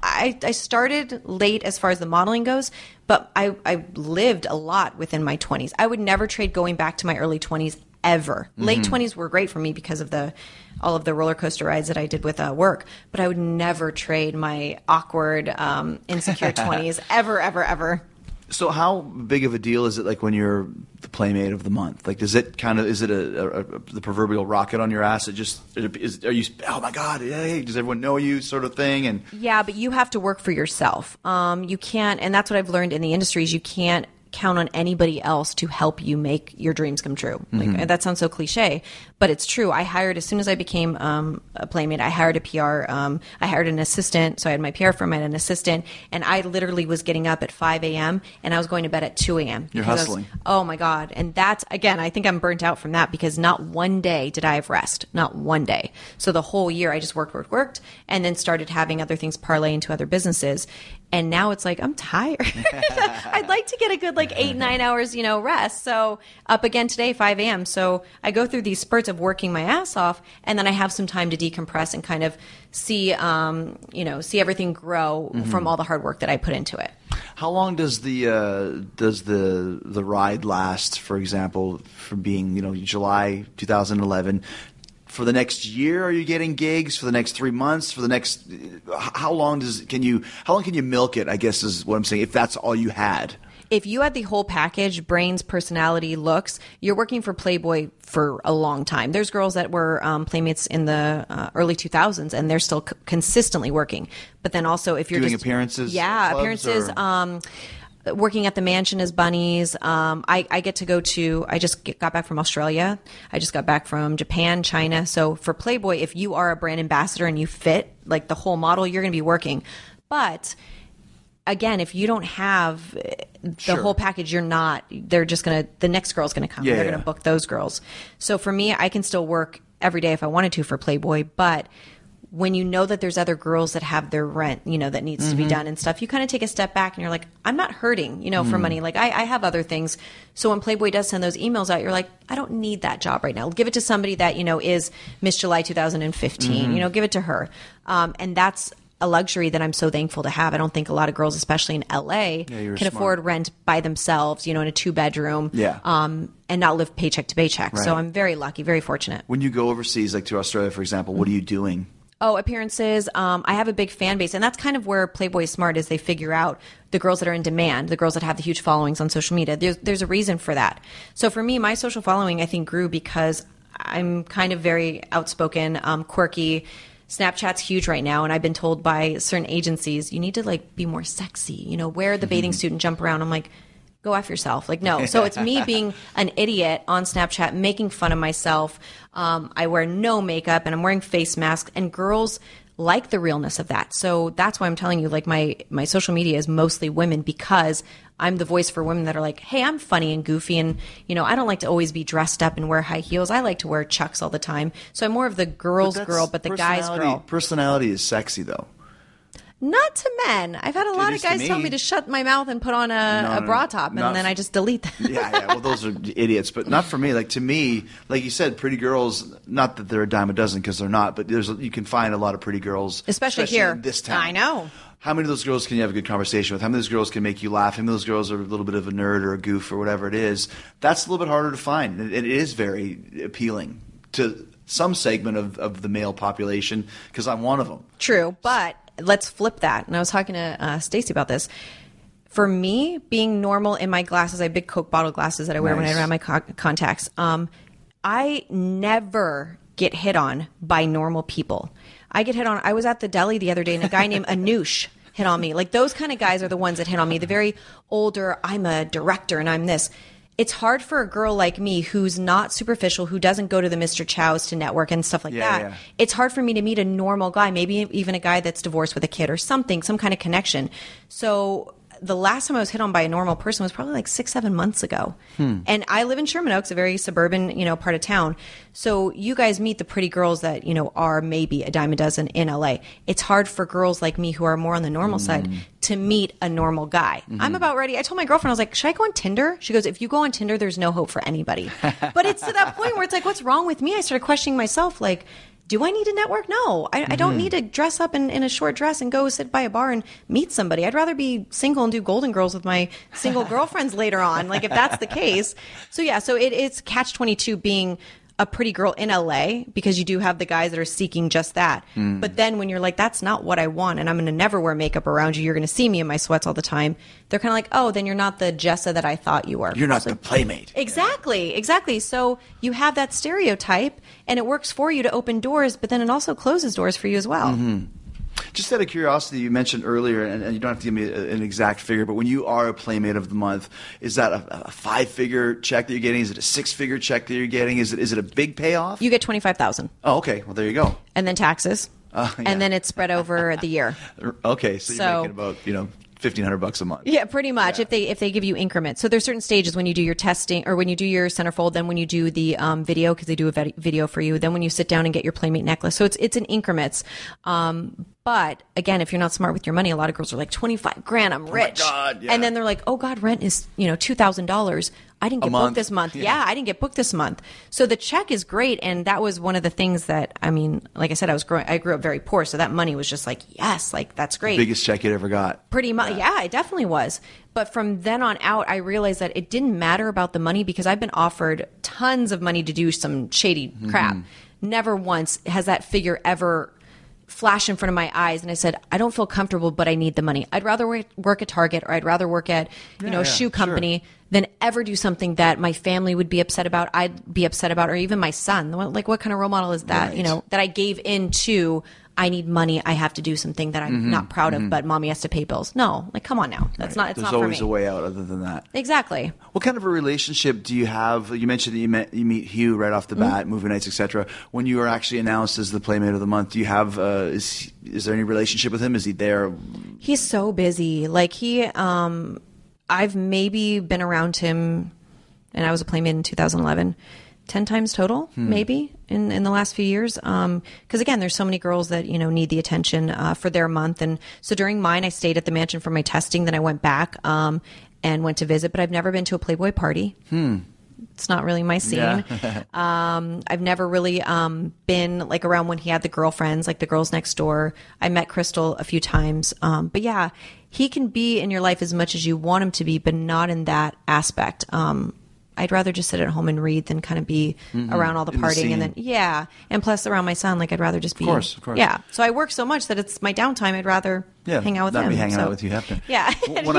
I started late as far as the modeling goes, but I lived a lot within my 20s. I would never trade going back to my early 20s ever. Late 20s were great for me because of all of the roller coaster rides that I did with work, but I would never trade my awkward, insecure 20s ever, ever, ever. So how big of a deal is it like when you're the Playmate of the Month? Like, is it the proverbial rocket on your ass? Are you, oh my God, hey, does everyone know you sort of thing? And yeah, but you have to work for yourself. You can't, and that's what I've learned in the industry is you can't count on anybody else to help you make your dreams come true. Like, that sounds so cliche, but it's true. I hired, as soon as I became a Playmate, I hired a PR, I hired an assistant. So I had my PR firm, I had an assistant, and I literally was getting up at 5 a.m. and I was going to bed at 2 a.m. You're hustling. Oh my God. And that's, again, I think I'm burnt out from that because not one day did I have rest. Not one day. So the whole year I just worked, and then started having other things parlay into other businesses. And now it's like, I'm tired. I'd like to get a good 8-9 hours, rest. So up again today, 5 a.m. So I go through these spurts of working my ass off, and then I have some time to decompress and kind of see everything grow from all the hard work that I put into it. how long does the ride last? For example, from being July 2011. For the next year, are you getting gigs? For the next 3 months? For the next, how long can you milk it? I guess is what I'm saying. If that's all you had. If you had the whole package, brains, personality, looks, you're working for Playboy for a long time. There's girls that were Playmates in the early 2000s, and they're still consistently working. But then also, if you're doing just appearances, appearances. Working at the mansion as bunnies. I get to go to, I just got back from Australia. I just got back from Japan, China. So for Playboy, if you are a brand ambassador and you fit like the whole model, you're going to be working. But again, if you don't have the whole package, they're just going to, the next girl's going to come. They're going to book those girls. So for me, I can still work every day if I wanted to for Playboy, but when you know that there's other girls that have their rent, that needs to be done and stuff, you kind of take a step back and you're like, I'm not hurting, for money. Like I have other things. So when Playboy does send those emails out, you're like, I don't need that job right now. Give it to somebody that, is Miss July 2015, give it to her. And that's a luxury that I'm so thankful to have. I don't think a lot of girls, especially in LA, you're can smart. afford rent by themselves, in a 2-bedroom, Yeah. and not live paycheck to paycheck. Right. So I'm very lucky, very fortunate. When you go overseas, like to Australia, for example, what are you doing? Oh, appearances. I have a big fan base, and that's kind of where Playboy is smart, is they figure out the girls that are in demand, the girls that have the huge followings on social media. There's a reason for that. So for me, my social following, I think, grew because I'm kind of very outspoken, quirky. Snapchat's huge right now, and I've been told by certain agencies, you need to like be more sexy, wear the bathing suit and jump around. I'm like, go F yourself. Like, no. So it's me being an idiot on Snapchat, making fun of myself. I wear no makeup and I'm wearing face masks, and girls like the realness of that. So that's why I'm telling you, like, my social media is mostly women, because I'm the voice for women that are like, hey, I'm funny and goofy, and I don't like to always be dressed up and wear high heels. I like to wear Chucks all the time. So I'm more of the girl's girl, but the guy's girl. Personality is sexy, though. Not to men. I've had a lot of guys tell me to shut my mouth and put on a bra top, and then I just delete them. Yeah. Well, those are idiots, but not for me. Like, to me, like you said, pretty girls. Not that they're a dime a dozen, because they're not. But you can find a lot of pretty girls, especially here in this town. I know. How many of those girls can you have a good conversation with? How many of those girls can make you laugh? How many of those girls are a little bit of a nerd or a goof or whatever it is? That's a little bit harder to find. And it is very appealing to some segment of the male population, because I'm one of them. True, but let's flip that. And I was talking to Stacey about this. For me, being normal in my glasses, I have big Coke bottle glasses that I wear when I don't have my contacts. I never get hit on by normal people. I get hit on. I was at the deli the other day, and a guy named Anush hit on me. Like, those kind of guys are the ones that hit on me. The very older, I'm a director and I'm this. It's hard for a girl like me who's not superficial, who doesn't go to the Mr. Chow's to network and stuff like that. Yeah. It's hard for me to meet a normal guy, maybe even a guy that's divorced with a kid or something, some kind of connection. So the last time I was hit on by a normal person was probably like 6-7 months ago. And I live in Sherman Oaks, a very suburban, part of town. So you guys meet the pretty girls that, are maybe a dime a dozen in LA. It's hard for girls like me who are more on the normal side to meet a normal guy. I'm about ready. I told my girlfriend, I was like, should I go on Tinder? She goes, if you go on Tinder, there's no hope for anybody. But it's to that point where it's like, what's wrong with me? I started questioning myself, like, do I need to network? No, I don't need to dress up in a short dress and go sit by a bar and meet somebody. I'd rather be single and do Golden Girls with my single girlfriends later on, like, if that's the case. So yeah, so it's catch-22 being a pretty girl in LA, because you do have the guys that are seeking just that. But then when you're like, that's not what I want, and I'm going to never wear makeup around you, you're going to see me in my sweats all the time, they're kind of like, oh, then you're not the Jessa that I thought you were. You're not the playmate. Exactly. So you have that stereotype, and it works for you to open doors, but then it also closes doors for you as well. Just out of curiosity, you mentioned earlier, and you don't have to give me an exact figure, but when you are a Playmate of the Month, is that a 5-figure check that you're getting? Is it a 6-figure check that you're getting? Is it a big payoff? You get $25,000. Oh, okay. Well, there you go. And then taxes. Yeah. And then it's spread over the year. Okay, so you're making about, $1,500 a month. Yeah, pretty much. Yeah. If they give you increments. So there's certain stages when you do your testing, or when you do your centerfold, then when you do the video, because they do a video for you, then when you sit down and get your Playmate necklace. So it's in increments. But again, if you're not smart with your money, a lot of girls are like, $25,000, I'm rich. Oh my God, yeah. And then they're like, oh God, rent is $2,000. I didn't get booked this month. Yeah, I didn't get booked this month. So the check is great, and that was one of the things that, like I said, I grew up very poor, so that money was just like, yes, like, that's great. Biggest check you'd ever got. Pretty much, yeah, it definitely was. But from then on out, I realized that it didn't matter about the money, because I've been offered tons of money to do some shady crap. Never once has that figure ever flash in front of my eyes, and I said, I don't feel comfortable, but I need the money. I'd rather work at Target, or I'd rather work at a shoe company than ever do something that my family would be upset about, I'd be upset about, or even my son. Like, what kind of role model is that? Right. That I gave into, I need money, I have to do something that I'm not proud of, but mommy has to pay bills. No, like, come on now. It's not for me. There's always a way out other than that. Exactly. What kind of a relationship do you have? You mentioned that you meet Hugh right off the bat, movie nights, etc. When you are actually announced as the Playmate of the Month, do you have is there any relationship with him? Is he there? He's so busy. Like, I've maybe been around him, and I was a Playmate in 2011, 10 times total, maybe in the last few years. Because again, there's so many girls that, need the attention for their month. And so during mine, I stayed at the mansion for my testing. Then I went back and went to visit, but I've never been to a Playboy party. It's not really my scene. I've never really been like around when he had the girlfriends, like the girls next door. I met Crystal a few times. But yeah, he can be in your life as much as you want him to be, but not in that aspect. I'd rather just sit at home and read than kind of be around all the In the partying and then and plus around my son, like I'd rather just be of course. Yeah. So I work so much that it's my downtime. I'd rather hang out with not him. be hanging out with you after. Yeah. When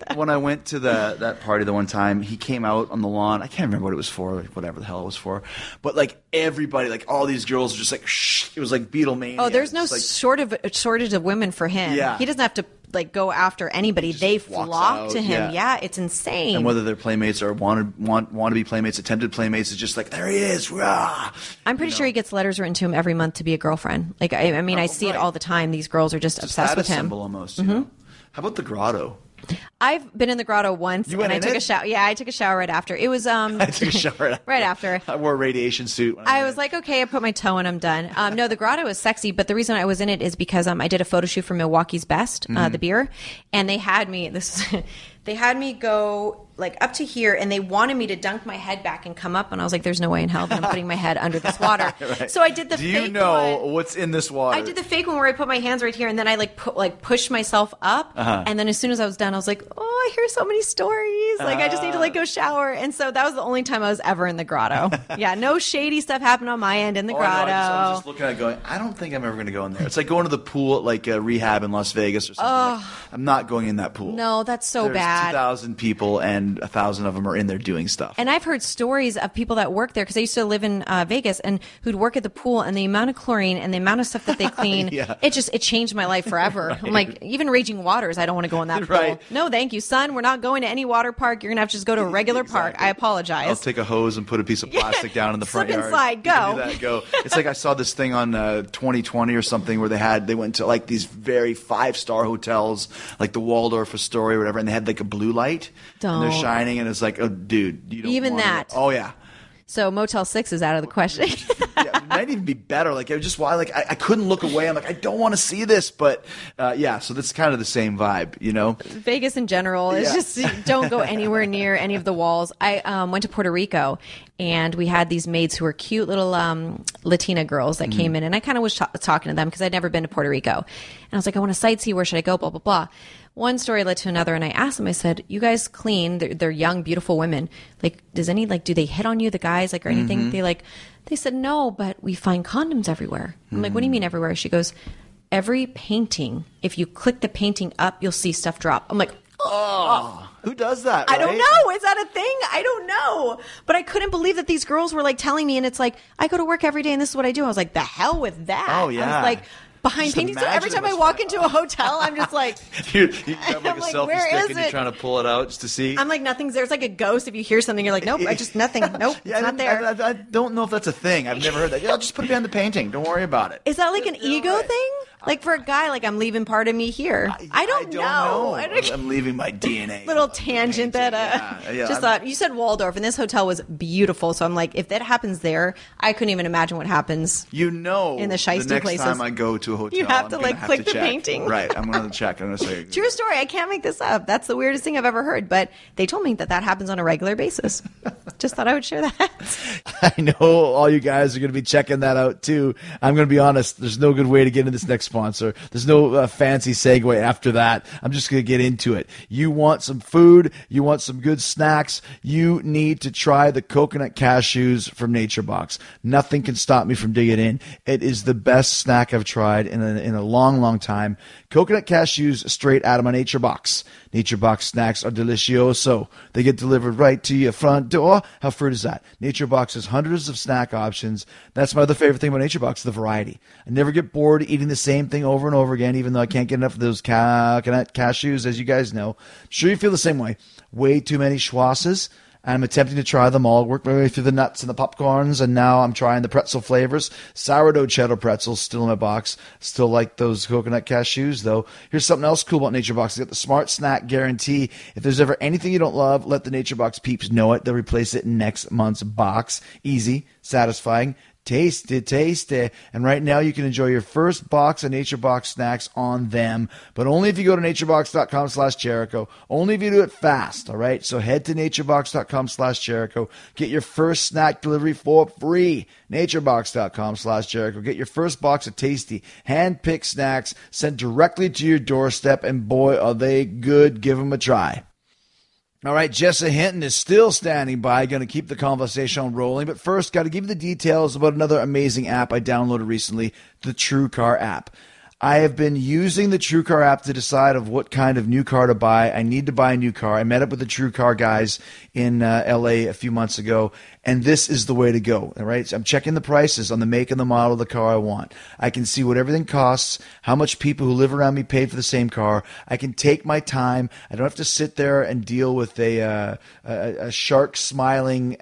I went to that party the one time, he came out on the lawn. I can't remember what it was for, like whatever the hell it was for. But like everybody, like all these girls were just like, shh. It was like Beatlemania. Oh, there's no It's like, shortage of women for him. Yeah. He doesn't have to like go after anybody. They walks flock out, to him. yeah. Yeah, it's insane. and whether they're playmates or want to be playmates, attempted playmates, is just like, there he is. Rah! I'm pretty sure he gets letters written to him every month to be a girlfriend. Like I mean, I see it all the time. These girls are just obsessed Status with him. symbol almost. You know? How about the grotto? I've been in the grotto once, You went and I in took it? a shower. Yeah, I took a shower right after. It was I took a shower right after. I wore a radiation suit. When I was like, okay, I put my toe in, I'm done. No, the grotto is sexy, but the reason I was in it is because I did a photo shoot for Milwaukee's Best, the beer, and they had me. They had me go like up to here, and they wanted me to dunk my head back and come up, and I was like, "There's no way in hell that I'm putting my head under this water." Right. So I did the. Do fake you know one. what's in this water? I did the fake one where I put my hands right here, and then I pushed myself up, and then as soon as I was done, I was like, "Oh, I hear so many stories. Like I just need to go shower." And so that was the only time I was ever in the grotto. Yeah, no shady stuff happened on my end in the grotto. I was just looking at it going, I don't think I'm ever going to go in there. It's like going to the pool at like rehab in Las Vegas or something. Like, I'm not going in that pool. No, that's so There's bad. 2,000 people and 1,000 of them are in there doing stuff. And I've heard stories of people that work there because I used to live in Vegas and who'd work at the pool, and the amount of chlorine and the amount of stuff that they clean, it changed my life forever. Right. I'm like, even Raging Waters, I don't want to go in that pool. Right. No, thank you, son. We're not going to any water park. You're gonna have to just go to a regular park. I apologize. I'll take a hose and put a piece of plastic down in the front Slip yard. and slide, go. You can do that, go. It's like I saw this thing on 2020 or something where they went to like these very 5-star hotels, like the Waldorf Astoria or whatever, and they had like a blue light and they're shining, and it's like, oh, dude, you don't even want that. Oh yeah. So Motel 6 is out of the question. Yeah, it might even be better. Like, it was just why, like, I couldn't look away. I'm like, I don't want to see this, but yeah. So that's kind of the same vibe, you know. Vegas in general is just don't go anywhere near any of the walls. I went to Puerto Rico, and we had these maids who were cute little Latina girls that came in, and I kind of was talking to them because I'd never been to Puerto Rico, and I was like, I want to sightsee. Where should I go? Blah blah blah. One story led to another, and I asked them, I said, you guys clean, they're young, beautiful women. Like, do they hit on you, the guys, like, or anything? They said, no, but we find condoms everywhere. I'm like, what do you mean everywhere? She goes, every painting, if you click the painting up, you'll see stuff drop. I'm like, oh. Who does that? I don't right? know. Is that a thing? I don't know. But I couldn't believe that these girls were like telling me, and it's like, I go to work every day and this is what I do. I was like, the hell with that. Oh, yeah. I was like, behind Just paintings. So every imagine time I it walk was into a hotel, I'm just like, you have like I'm a like, selfie where stick is and you're it? trying to pull it out just to see. I'm like, nothing's there. It's like a ghost. If you hear something, you're like, nope, I just nothing. Nope, Yeah, it's not there. I don't know if that's a thing. I've never heard that. Yeah, I'll just put it behind the painting. Don't worry about it. Is that like an ego thing? Like for a guy, like I'm leaving part of me here. I don't know. I'm leaving my DNA. Little tangent that just thought you said Waldorf, and this hotel was beautiful. So I'm like, if that happens there, I couldn't even imagine what happens. You know, in the shiesty next places. time I go to a hotel, You have I'm to gonna like click the check. painting. Right, I'm going to check. I'm going to say True story. I can't make this up. That's the weirdest thing I've ever heard. But they told me that happens on a regular basis. Just thought I would share that. I know all you guys are going to be checking that out too. I'm going to be honest. There's no good way to get into this next sponsor. There's no fancy segue after that. I'm just going to get into it. You want some food? You want some good snacks? You need to try the coconut cashews from Nature Box. Nothing can stop me from digging in. It is the best snack I've tried in a long, long time. Coconut cashews straight out of my Nature Box. Nature Box snacks are delicioso. They get delivered right to your front door. How fruit is that? Nature Box has hundreds of snack options. That's my other favorite thing about Nature Box, the variety. I never get bored eating the same thing over and over again, even though I can't get enough of those coconut cashews, as you guys know. I'm sure you feel the same way. Way too many schwasses. I'm attempting to try them all, work my way through the nuts and the popcorns, and now I'm trying the pretzel flavors. Sourdough cheddar pretzels still in my box. Still like those coconut cashews, though. Here's something else cool about Nature Box. They got the Smart Snack Guarantee. If there's ever anything you don't love, let the Nature Box peeps know it. They'll replace it in next month's box. Easy, satisfying, Tasty. And right now you can enjoy your first box of NatureBox snacks on them, but only if you go to naturebox.com/Jericho. Only if you do it fast, all right? So head to naturebox.com/Jericho. Get your first snack delivery for free. naturebox.com/Jericho. Get your first box of tasty, hand-picked snacks sent directly to your doorstep, and boy, are they good. Give them a try. All right, Jessa Hinton is still standing by, going to keep the conversation rolling. But first, got to give you the details about another amazing app I downloaded recently, the TrueCar app. I have been using the TrueCar app to decide of what kind of new car to buy. I need to buy a new car. I met up with the TrueCar guys in LA a few months ago, and this is the way to go. All right, so I'm checking the prices on the make and the model of the car I want. I can see what everything costs, how much people who live around me paid for the same car. I can take my time. I don't have to sit there and deal with a shark smiling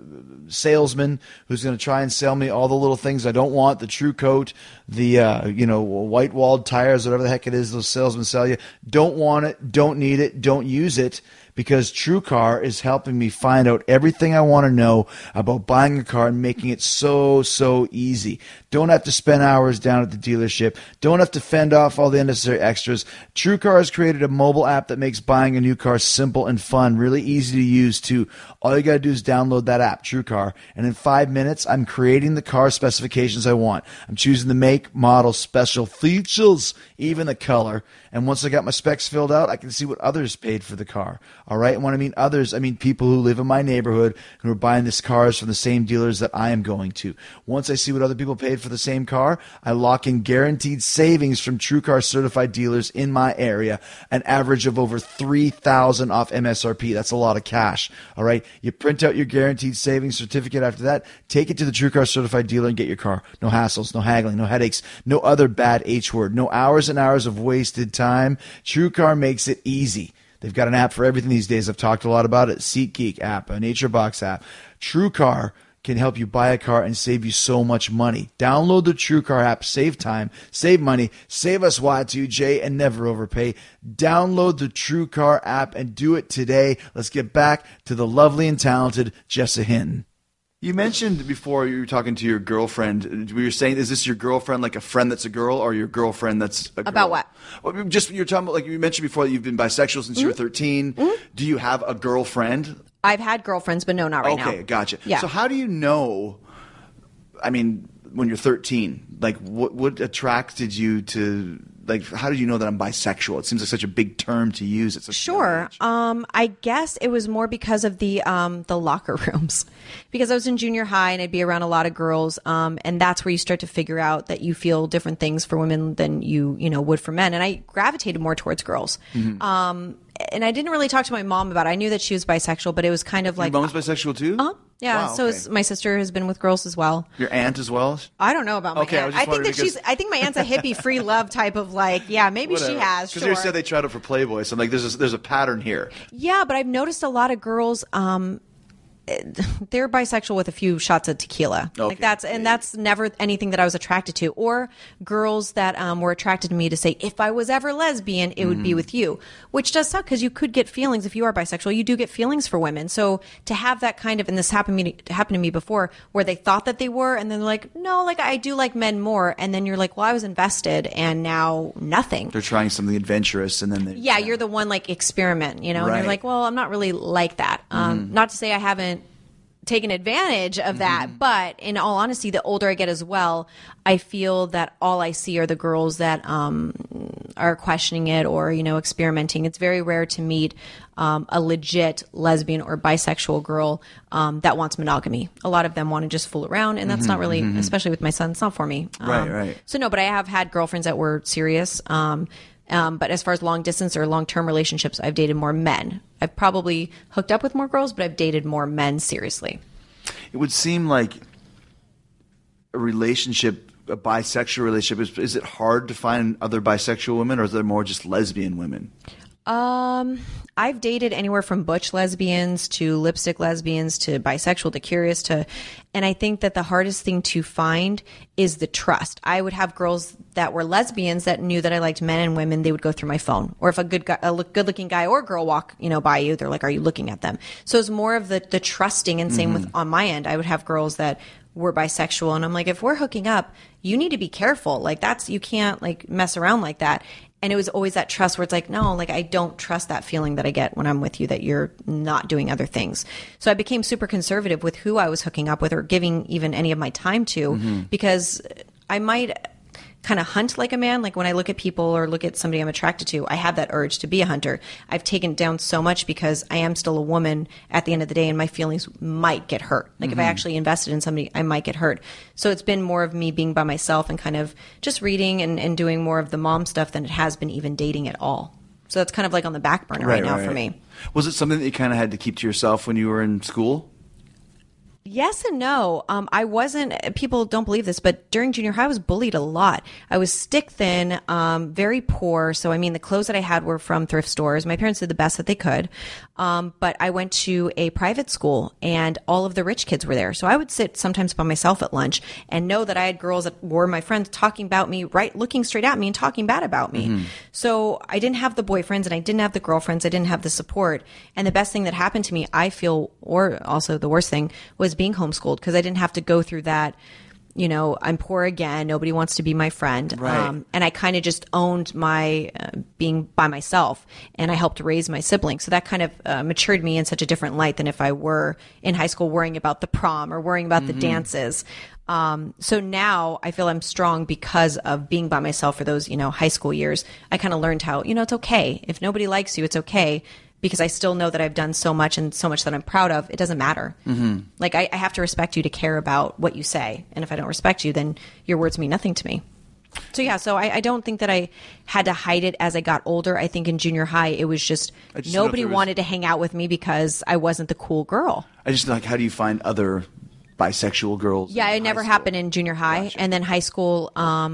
salesman who's going to try and sell me all the little things I don't want. The True Coat, the white walled tires, whatever the heck it is those salesmen sell you. Don't want it, don't need it, don't use it, because TrueCar is helping me find out everything I want to know about buying a car and making it so easy. Don't have to spend hours down at the dealership. Don't have to fend off all the unnecessary extras. TrueCar has created a mobile app that makes buying a new car simple and fun, really easy to use too. All you got to do is download that app, TrueCar, and in 5 minutes, I'm creating the car specifications I want. I'm choosing the make, model, special features, even the color. And once I got my specs filled out, I can see what others paid for the car. All right? And when I mean others, I mean people who live in my neighborhood who are buying these cars from the same dealers that I am going to. Once I see what other people paid for the same car, I lock in guaranteed savings from TrueCar certified dealers in my area, an average of over $3,000 off MSRP. That's a lot of cash. All right? You print out your guaranteed savings certificate after that, take it to the TrueCar certified dealer and get your car. No hassles, no haggling, no headaches, no other bad H word, no hours and hours of wasted time. TrueCar makes it easy. They've got an app for everything these days. I've talked a lot about it. SeatGeek app, a NatureBox app. TrueCar can help you buy a car and save you so much money. Download the TrueCar app. Save time, save money, save us Y2J, and never overpay. Download the TrueCar app and do it today. Let's get back to the lovely and talented Jessa Hinton. You mentioned before you were talking to your girlfriend. We were saying, is this your girlfriend, like a friend that's a girl, or your girlfriend that's a girl? About what? Well, just you're talking about, like you mentioned before, that you've been bisexual since you were 13. Do you have a girlfriend? I've had girlfriends, but no, not right now. Okay, gotcha. Yeah. So how do you know? I mean, when you're 13, like what attracted you to? Like, how did you know that I'm bisexual? It seems like such a big term to use. It's sure. I guess it was more because of the locker rooms, because I was in junior high and I'd be around a lot of girls, and that's where you start to figure out that you feel different things for women than you would for men. And I gravitated more towards girls. Mm-hmm. And I didn't really talk to my mom about it. I knew that she was bisexual, but it was kind of like... Your mom's bisexual too? Yeah, wow, so okay. is my sister has been with girls as well. Your aunt as well? I don't know about my aunt. I think my aunt's a hippie free love type of maybe whatever. She has. Because you said they tried it for Playboy, so I'm like, there's a pattern here. Yeah, but I've noticed a lot of girls... they're bisexual with a few shots of tequila. Okay. That's never anything that I was attracted to. Or girls that were attracted to me to say, if I was ever lesbian, it would be with you. Which does suck, because you could get feelings if you are bisexual. You do get feelings for women. So to have that kind of, and this happened to me before, where they thought that they were, and then they're like, no, I do like men more. And then you're like, well, I was invested, and now nothing. They're trying something adventurous, and then you're the one experiment, Right. And you're like, well, I'm not really like that. Not to say I haven't taken advantage of that, but in all honesty, the older I get as well, I feel that all I see are the girls that are questioning it or experimenting. It's very rare to meet a legit lesbian or bisexual girl that wants monogamy. A lot of them want to just fool around, and that's not really, especially with my son, it's not for me. Right. So no, but I have had girlfriends that were serious. But as far as long distance or long-term relationships, I've dated more men. I've probably hooked up with more girls, but I've dated more men seriously. It would seem like a bisexual relationship, is it hard to find other bisexual women, or is there more just lesbian women? I've dated anywhere from butch lesbians to lipstick lesbians to bisexual to curious to, and I think that the hardest thing to find is the trust. I would have girls that were lesbians that knew that I liked men and women. They would go through my phone, or if a good-looking guy or girl walk, by you, they're like, "Are you looking at them?" So it's more of the trusting, and same with on my end. I would have girls that were bisexual, and I'm like, if we're hooking up, you need to be careful. Like you can't like mess around like that. And it was always that trust where it's like, no, like I don't trust that feeling that I get when I'm with you, that you're not doing other things. So I became super conservative with who I was hooking up with or giving even any of my time to, because I might kind of hunt like a man. Like when I look at people or look at somebody I'm attracted to, I have that urge to be a hunter. I've taken it down so much because I am still a woman at the end of the day, and my feelings might get hurt. Like if I actually invested in somebody, I might get hurt. So it's been more of me being by myself and kind of just reading and doing more of the mom stuff than it has been even dating at all. So that's kind of like on the back burner right now for me. Was it something that you kind of had to keep to yourself when you were in school? Yes and no. I wasn't, people don't believe this, but during junior high, I was bullied a lot. I was stick thin, very poor. So, I mean, the clothes that I had were from thrift stores. My parents did the best that they could. But I went to a private school and all of the rich kids were there. So I would sit sometimes by myself at lunch and know that I had girls that were my friends talking about me, right, looking straight at me and talking bad about me. So I didn't have the boyfriends and I didn't have the girlfriends. I didn't have the support. And the best thing that happened to me, I feel, or also the worst thing, was being homeschooled, because I didn't have to go through that, I'm poor again, nobody wants to be my friend. Right. And I kind of just owned my being by myself, and I helped raise my siblings. So that kind of matured me in such a different light than if I were in high school worrying about the prom or worrying about the dances. So now I feel I'm strong because of being by myself for those, high school years. I kind of learned how, it's okay. If nobody likes you, it's okay. Because I still know that I've done so much and so much that I'm proud of, it doesn't matter. Like I have to respect you to care about what you say. And if I don't respect you, then your words mean nothing to me. So yeah, so I don't think that I had to hide it as I got older. I think in junior high, it was just nobody wanted to hang out with me because I wasn't the cool girl. I just like, how do you find other bisexual girls? Yeah, it never happened in junior high. Gotcha. And then high school,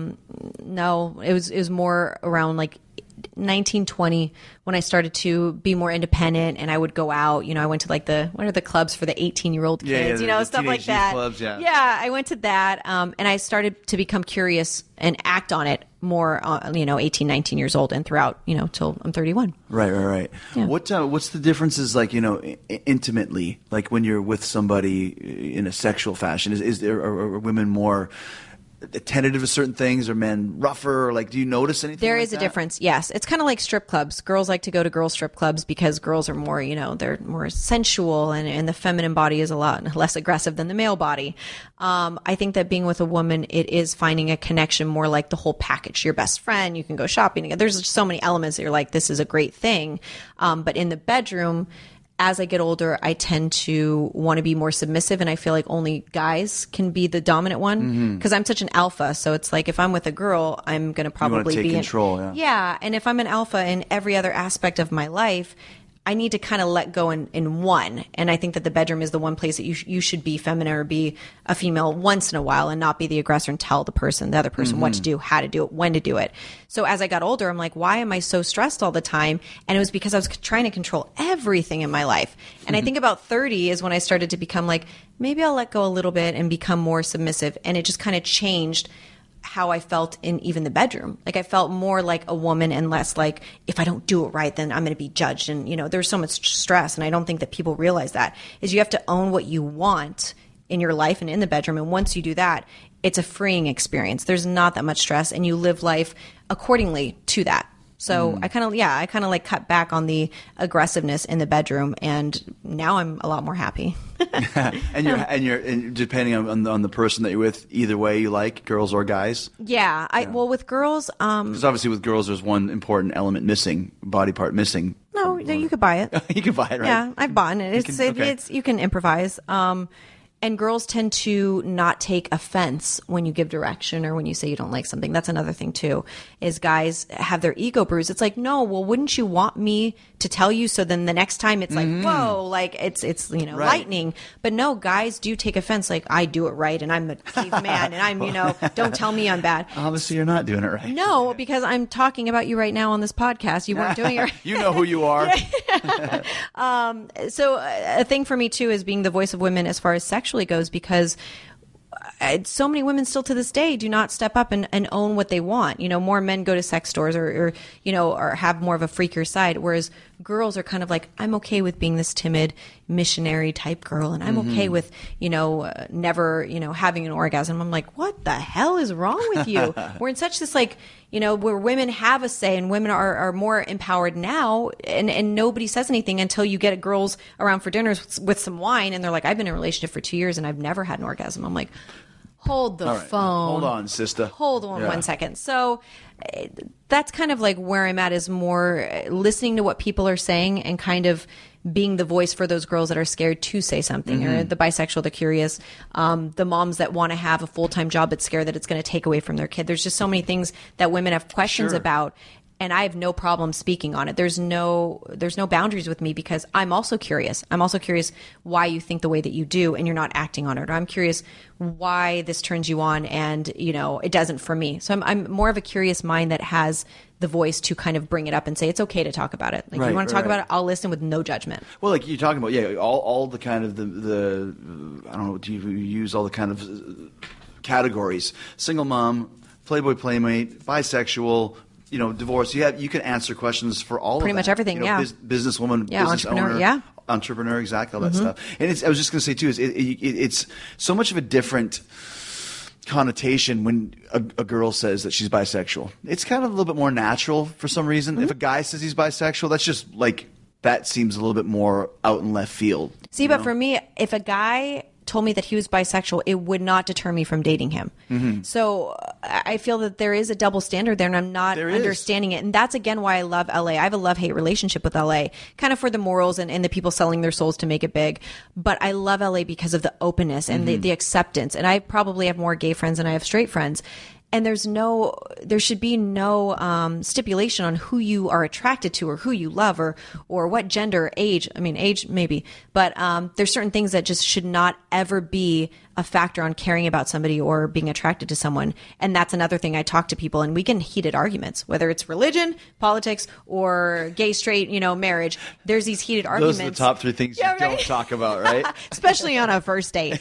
no, it was more around like 19, 20 when I started to be more independent, and I would go out. I went to like what are the clubs for the 18-year-old kids, the stuff like that. Clubs, yeah, I went to that, and I started to become curious and act on it more, 18, 19 years old and throughout, till I'm 31. Right. Yeah. What's the differences like, intimately, like when you're with somebody in a sexual fashion? Is there, are women more attentive to certain things, or men rougher? Like, do you notice anything? There is a difference. Yes. It's kind of like strip clubs. Girls like to go to girl strip clubs because girls are more, they're more sensual, and the feminine body is a lot less aggressive than the male body. I think that being with a woman, it is finding a connection more like the whole package. Your best friend, you can go shopping together. There's just so many elements that you're like, this is a great thing. But in the bedroom, as I get older, I tend to want to be more submissive, and I feel like only guys can be the dominant one because I'm such an alpha. So it's like if I'm with a girl, I'm going to probably be control. Yeah, and if I'm an alpha in every other aspect of my life, I need to kind of let go in one. And I think that the bedroom is the one place that you should be feminine or be a female once in a while, and not be the aggressor and tell the other person what to do, how to do it, when to do it. So as I got older, I'm like, why am I so stressed all the time? And it was because I was trying to control everything in my life. And I think about 30 is when I started to become like, maybe I'll let go a little bit and become more submissive. And it just kind of changed how I felt in even the bedroom. Like I felt more like a woman and less like, if I don't do it right, then I'm going to be judged. And, there's so much stress. And I don't think that people realize that is you have to own what you want in your life and in the bedroom. And once you do that, it's a freeing experience. There's not that much stress, and you live life accordingly to that. So I kind of like cut back on the aggressiveness in the bedroom, and now I'm a lot more happy. and depending on the person that you're with, either way you like, girls or guys. Yeah, well, with girls, because obviously with girls, there's one important element missing, body part missing. No, you could buy it. You can buy it, right? Yeah, I've bought it. It's you can improvise. And girls tend to not take offense when you give direction or when you say you don't like something. That's another thing too, is guys have their ego bruised. It's like, no, well, wouldn't you want me to tell you? So then the next time it's like, whoa, like it's lightning. But no, guys do take offense. Like, I do it right, and I'm the caveman, and I'm, don't tell me I'm bad. Obviously, you're not doing it right. No, because I'm talking about you right now on this podcast. You weren't doing it right. You know who you are. So a thing for me too is being the voice of women as far as sexually goes, because so many women still to this day do not step up and own what they want. More men go to sex stores or have more of a freakier side, whereas girls are kind of like, I'm okay with being this timid missionary type girl, and I'm okay with, never, having an orgasm. I'm like, what the hell is wrong with you? We're in such this where women have a say and women are more empowered now, and nobody says anything until you get girls around for dinners with some wine and they're like, I've been in a relationship for 2 years and I've never had an orgasm. I'm like, hold the phone. Hold on, sister. Hold on 1 second. So that's kind of like where I'm at, is more listening to what people are saying and kind of being the voice for those girls that are scared to say something, or the bisexual, the curious, the moms that want to have a full-time job but scared that it's going to take away from their kid. There's just so many things that women have questions about. And I have no problem speaking on it. There's no boundaries with me, because I'm also curious. I'm also curious why you think the way that you do and you're not acting on it. Or I'm curious why this turns you on and, it doesn't for me. So I'm more of a curious mind that has the voice to kind of bring it up and say, it's okay to talk about it. Like, you want to talk about it, I'll listen with no judgment. Well, like you're talking about, all the kind of the I don't know, do you use all the kind of categories? Single mom, Playboy Playmate, bisexual, divorce. You can answer questions for all pretty of much that. everything. Businesswoman, business owner, entrepreneur, exactly, all that stuff. And I was just going to say too, is it's so much of a different connotation when a girl says that she's bisexual. It's kind of a little bit more natural for some reason. If a guy says he's bisexual, that's just like, that seems a little bit more out in left field. See, but for me, if a guy told me that he was bisexual, it would not deter me from dating him. So I feel that there is a double standard there, and I'm not understanding it. And that's, again, why I love LA. I have a love-hate relationship with LA, kind of for the morals and the people selling their souls to make it big. But I love LA because of the openness and the acceptance. And I probably have more gay friends than I have straight friends. And there should be no stipulation on who you are attracted to or who you love or what gender, age. I mean, age maybe, but there's certain things that just should not ever be a factor on caring about somebody or being attracted to someone. And that's another thing. I talk to people and we get in heated arguments, whether it's religion, politics, or gay, straight, marriage. There's these heated arguments. Those are the top three things you don't talk about, right? Especially on a first date.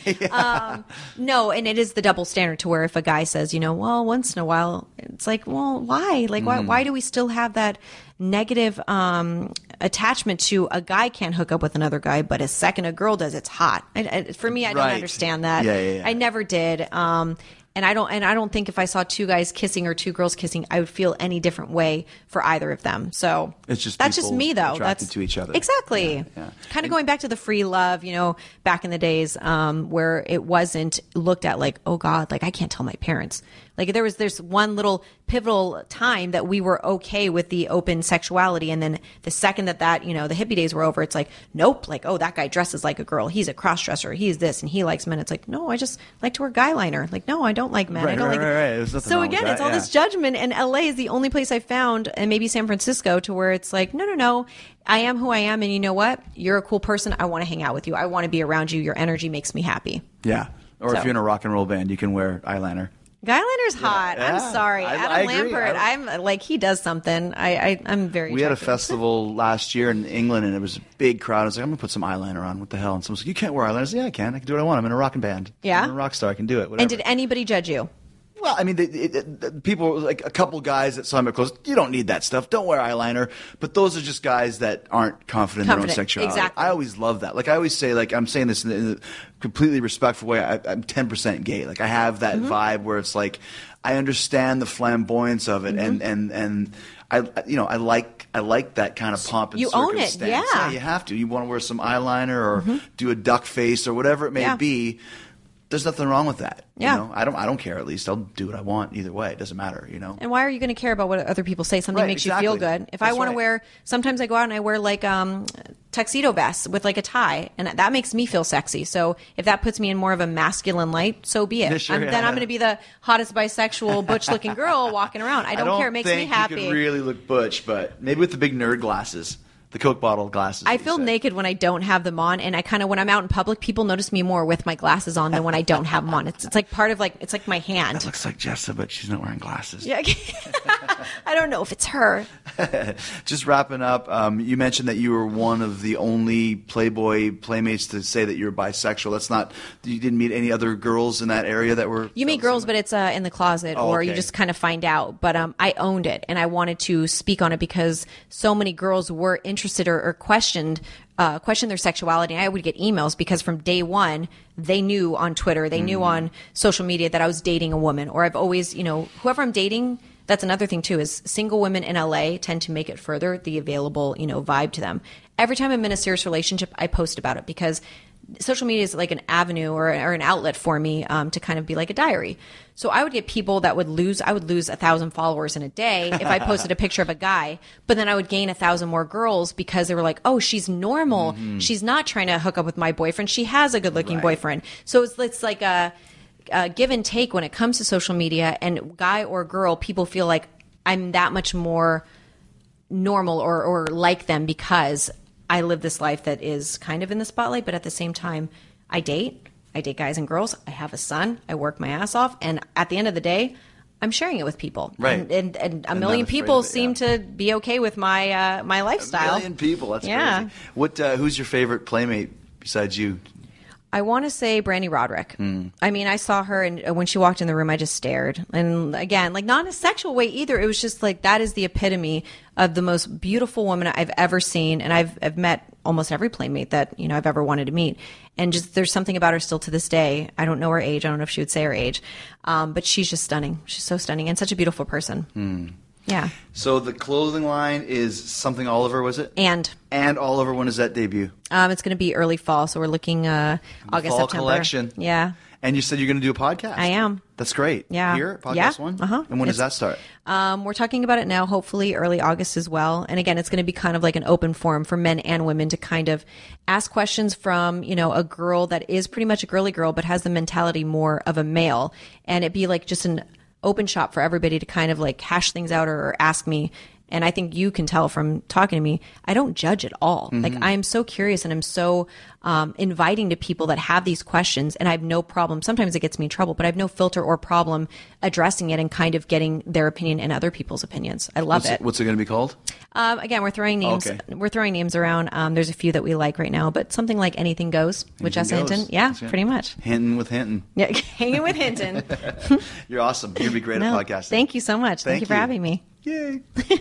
No, and it is the double standard to where if a guy says, well, once in a while, it's like, well, why? Like, why do we still have that negative attachment to a guy can't hook up with another guy, but a second a girl does, it's hot. For me, I don't understand that. I never did. And I don't think if I saw two guys kissing or two girls kissing, I would feel any different way for either of them. So it's just that's just me, though. Attracted to each other. Exactly. Kind of going back to the free love, back in the days where it wasn't looked at like, oh God, like I can't tell my parents. Like there's one little pivotal time that we were okay with the open sexuality, and then the second that the hippie days were over, it's like, nope, like, oh, that guy dresses like a girl, he's a cross-dresser, he's this, and he likes men. It's like, no, I just like to wear guy liner. Like, no, I don't like men. I don't like. Right. So again, it's all this judgment, and LA is the only place I found, and maybe San Francisco, to where it's like, no, I am who I am, and you know what? You're a cool person. I want to hang out with you. I want to be around you. Your energy makes me happy. Yeah. Or if you're in a rock and roll band, you can wear eyeliner. Guyliner's hot. I'm sorry. Adam Lampert, I'm like, he does something. I'm very We had a festival last year in England, and it was a big crowd. I was like, I'm going to put some eyeliner on. What the hell? And someone was like, you can't wear eyeliner. I said, yeah, I can. I can do what I want. I'm in a rocking band. Yeah? I'm a rock star. I can do it. Whatever. And did anybody judge you? Well, I mean, the people, like a couple guys that saw me close, you don't need that stuff. Don't wear eyeliner. But those are just guys that aren't confident in their own sexuality. Exactly. I always love that. Like I always say, like I'm saying this in a completely respectful way. I'm 10% gay. Like I have that vibe where it's like I understand the flamboyance of it, and I like that kind of pomp and you circumstance. Own it, yeah. You have to. You want to wear some eyeliner or do a duck face or whatever it may be. There's nothing wrong with that. Yeah. I don't care. At least I'll do what I want either way. It doesn't matter. And why are you going to care about what other people say? Something makes you feel good. If I want to wear, sometimes I go out and I wear like tuxedo vests with like a tie, and that makes me feel sexy. So if that puts me in more of a masculine light, so be it. Sure, Then I'm going to be the hottest bisexual butch-looking girl walking around. I don't care. It makes me happy. You could really look butch, but maybe with the big nerd glasses. The Coke bottle glasses. I feel naked when I don't have them on, and I kind of, when I'm out in public, people notice me more with my glasses on than when I don't have them on. It's like part of it's like my hand. That looks like Jessa, but she's not wearing glasses. Yeah, I don't know if it's her. Just wrapping up, you mentioned that you were one of the only Playboy Playmates to say that you're bisexual. That's not, you didn't meet any other girls in that area that were... You meet girls, but it's in the closet, or you just kind of find out. But I owned it, and I wanted to speak on it because so many girls were interested or questioned their sexuality. And I would get emails because from day one, they knew on Twitter, they knew on social media that I was dating a woman, or I've always, whoever I'm dating. That's another thing too, is single women in LA tend to make it further the available, vibe to them. Every time I'm in a serious relationship, I post about it because social media is like an avenue or an outlet for me to kind of be like a diary. So I would get people that would lose 1,000 followers in a day if I posted a picture of a guy, but then I would gain 1,000 more girls because they were like, oh, she's normal. Mm-hmm. She's not trying to hook up with my boyfriend. She has a good looking boyfriend. So it's like a give and take when it comes to social media, and guy or girl, people feel like I'm that much more normal or like them because I live this life that is kind of in the spotlight, but at the same time, I date guys and girls. I have a son. I work my ass off. And at the end of the day, I'm sharing it with people. Right. And a million people seem to be okay with my my lifestyle. A million people. That's crazy. What? Who's your favorite Playmate besides you? I want to say Brandy Roderick. I mean, I saw her, and when she walked in the room, I just stared. And again, like not in a sexual way either. It was just like that is the epitome of the most beautiful woman I've ever seen. And I've met almost every Playmate that I've ever wanted to meet. And just there's something about her still to this day. I don't know her age. I don't know if she would say her age, but she's just stunning. She's so stunning and such a beautiful person. Yeah. So the clothing line is Something Oliver, was it? And Oliver. When does that debut? It's going to be early fall, so we're looking August, fall September. Collection. Yeah. And you said you're going to do a podcast. I am. That's great. Yeah. Here, Podcast One? And when does that start? We're talking about it now, hopefully early August as well. And again, it's going to be kind of like an open forum for men and women to kind of ask questions from, a girl that is pretty much a girly girl, but has the mentality more of a male. And it'd be like just an open shop for everybody to kind of like hash things out or ask me. And I think you can tell from talking to me, I don't judge at all. Like I am so curious and I'm so inviting to people that have these questions, and I have no problem. Sometimes it gets me in trouble, but I have no filter or problem addressing it and kind of getting their opinion and other people's opinions. I love it. What's it going to be called? Again, we're throwing names. Okay. We're throwing names around. There's a few that we like right now, but something like Anything Goes with Jessa Hinton. Yeah, pretty much. Hinton with Hinton. Yeah, hanging with Hinton. You're awesome. You'd be great at podcasting. Thank you so much. Thank you for having me. Yay.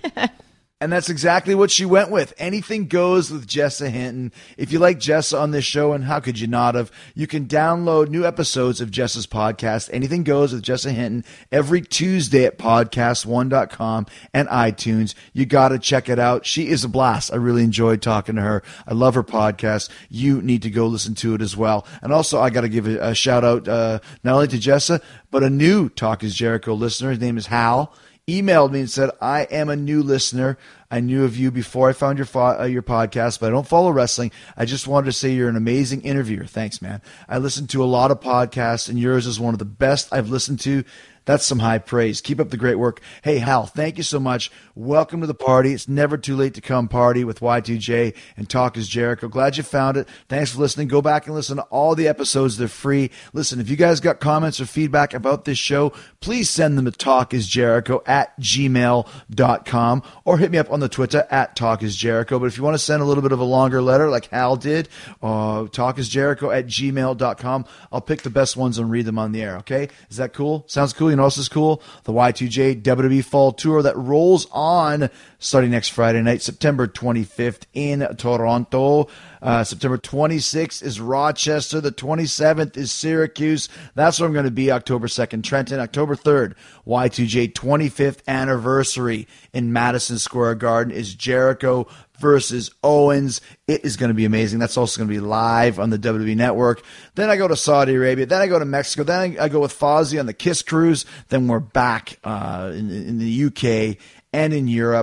And that's exactly what she went with. Anything Goes with Jessa Hinton. If you like Jessa on this show, and how could you not have, you can download new episodes of Jessa's podcast, Anything Goes with Jessa Hinton, every Tuesday at podcast1.com and iTunes. You got to check it out. She is a blast. I really enjoyed talking to her. I love her podcast. You need to go listen to it as well. And also, I got to give a shout out not only to Jessa, but a new Talk is Jericho listener. His name is Hal. Emailed me and said, I am a new listener. I knew of you before I found your podcast, but I don't follow wrestling. I just wanted to say you're an amazing interviewer. Thanks, man. I listen to a lot of podcasts, and yours is one of the best I've listened to. That's some high praise. Keep up the great work. Hey, Hal, thank you so much. Welcome to the party. It's never too late to come party with Y2J and Talk is Jericho. Glad you found it. Thanks for listening. Go back and listen to all the episodes. They're free. Listen, if you guys got comments or feedback about this show, please send them to talkisjericho@gmail.com or hit me up on the Twitter @talkisjericho. But if you want to send a little bit of a longer letter like Hal did, talkisjericho@gmail.com. I'll pick the best ones and read them on the air, okay? Is that cool? Sounds cool? You know what else is cool? The Y2J WWE Fall Tour that rolls on starting next Friday night, September 25th in Toronto. September 26th is Rochester. The 27th is Syracuse. That's where I'm going to be. October 2nd, Trenton. October 3rd, Y2J 25th anniversary in Madison Square Garden is Jericho versus Owens. It is going to be amazing. That's also going to be live on the WWE Network. Then I go to Saudi Arabia. Then I go to Mexico. Then I go with Fozzy on the Kiss Cruise. Then we're back in the UK and in Europe.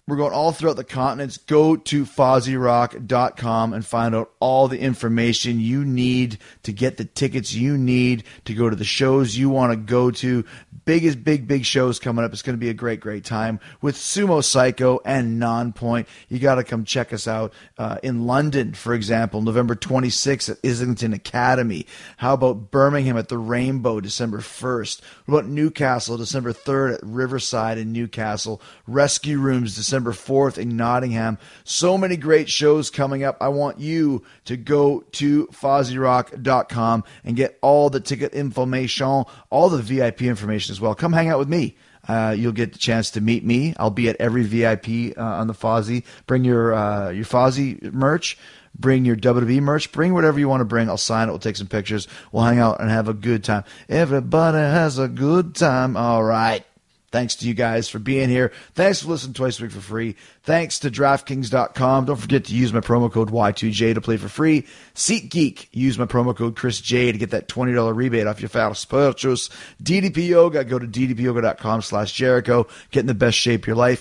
We're going all throughout the continents. Go to FozzieRock.com and find out all the information you need to get the tickets you need to go to the shows you want to go to. Big shows coming up. It's going to be a great time with Sumo Psycho and Nonpoint. You got to come check us out in London, for example, November 26th at Islington Academy. How about Birmingham at the Rainbow, December 1st? What about Newcastle, December 3rd at Riverside in Newcastle? Rescue Rooms, December 4th in Nottingham. So many great shows coming up. I want you to go to FozzieRock.com and get all the ticket information, all the VIP information as well. Come hang out with me. You'll get the chance to meet me. I'll be at every VIP on the Fozzie. Bring your Fozzie merch. Bring your WWE merch. Bring whatever you want to bring. I'll sign it. We'll take some pictures. We'll hang out and have a good time. Everybody has a good time. All right. Thanks to you guys for being here. Thanks for listening twice a week for free. Thanks to DraftKings.com. Don't forget to use my promo code Y2J to play for free. SeatGeek. Use my promo code ChrisJ to get that $20 rebate off your first purchase. DDP Yoga. Go to ddpyoga.com/Jericho. Get in the best shape of your life.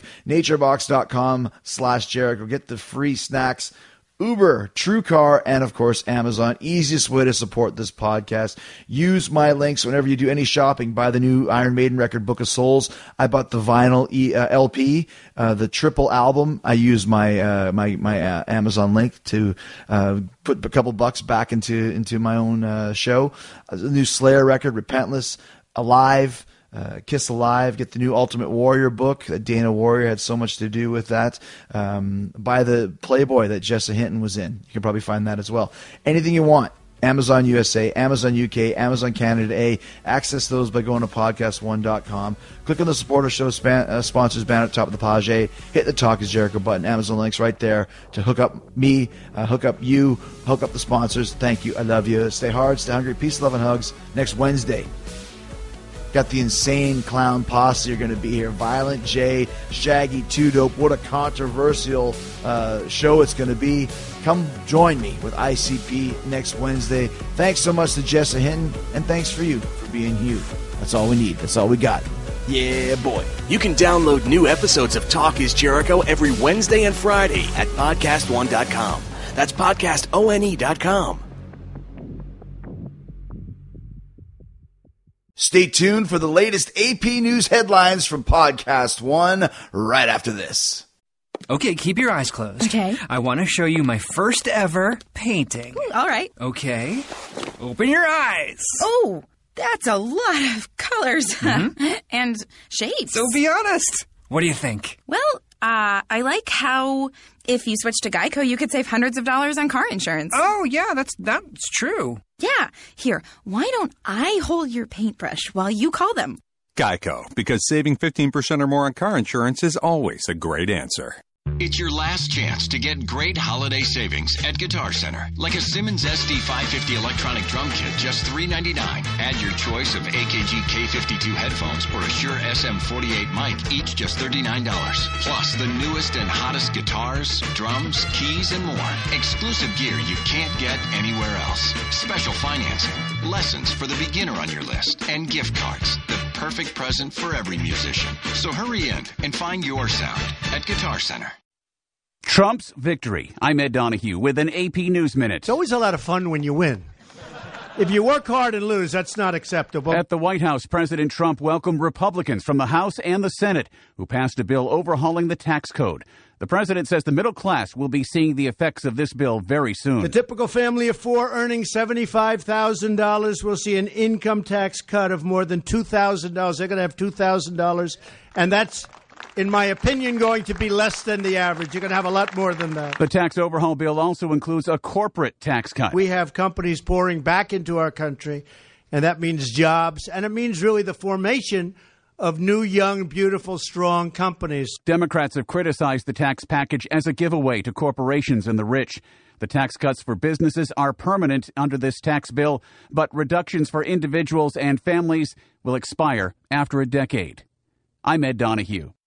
Naturebox.com/Jericho. Get the free snacks. Uber, TrueCar, and of course Amazon. Easiest way to support this podcast. Use my links whenever you do any shopping. Buy the new Iron Maiden record, Book of Souls. I bought the vinyl LP, the triple album. I use my Amazon link to put a couple bucks back into my own show. The new Slayer record, Repentless, Alive. Kiss Alive, get the new Ultimate Warrior book. Dana Warrior had so much to do with that. Buy the Playboy that Jessa Hinton was in. You can probably find that as well. Anything you want. Amazon USA, Amazon UK, Amazon Canada A. Access those by going to podcast1.com. Click on the supporter show sponsors banner at the top of the page. Hit the Talk is Jericho button. Amazon links right there to hook up me, hook up you, hook up the sponsors. Thank you. I love you. Stay hard, stay hungry. Peace, love, and hugs. Next Wednesday. Got the Insane Clown Posse are going to be here. Violent J, Shaggy, Two Dope. What a controversial show it's going to be. Come join me with ICP next Wednesday. Thanks so much to Jessa Hinton, and thanks for you for being you. That's all we need. That's all we got. Yeah, boy. You can download new episodes of Talk is Jericho every Wednesday and Friday at podcastone.com. That's podcastone.com. Stay tuned for the latest AP News headlines from Podcast One right after this. Okay, keep your eyes closed. Okay. I want to show you my first ever painting. All right. Okay. Open your eyes. Oh, that's a lot of colors and shapes. So be honest. What do you think? Well, I like how if you switch to Geico, you could save hundreds of dollars on car insurance. Oh, yeah, that's true. Yeah. Here, why don't I hold your paintbrush while you call them? Geico, because saving 15% or more on car insurance is always a great answer. It's your last chance to get great holiday savings at Guitar Center. Like a Simmons SD550 electronic drum kit, just $3.99. Add your choice of AKG K52 headphones or a Shure SM48 mic, each just $39. Plus the newest and hottest guitars, drums, keys, and more. Exclusive gear you can't get anywhere else. Special financing, lessons for the beginner on your list, and gift cards. The perfect present for every musician. So hurry in and find your sound at Guitar Center. Trump's victory. I'm Ed Donahue with an AP News Minute. It's always a lot of fun when you win. If you work hard and lose, that's not acceptable. At the White House, President Trump welcomed Republicans from the House and the Senate who passed a bill overhauling the tax code. The president says the middle class will be seeing the effects of this bill very soon. The typical family of four earning $75,000 will see an income tax cut of more than $2,000. They're going to have $2,000, and that's, in my opinion, going to be less than the average. You're going to have a lot more than that. The tax overhaul bill also includes a corporate tax cut. We have companies pouring back into our country, and that means jobs, and it means really the formation of new, young, beautiful, strong companies. Democrats have criticized the tax package as a giveaway to corporations and the rich. The tax cuts for businesses are permanent under this tax bill, but reductions for individuals and families will expire after a decade. I'm Ed Donahue.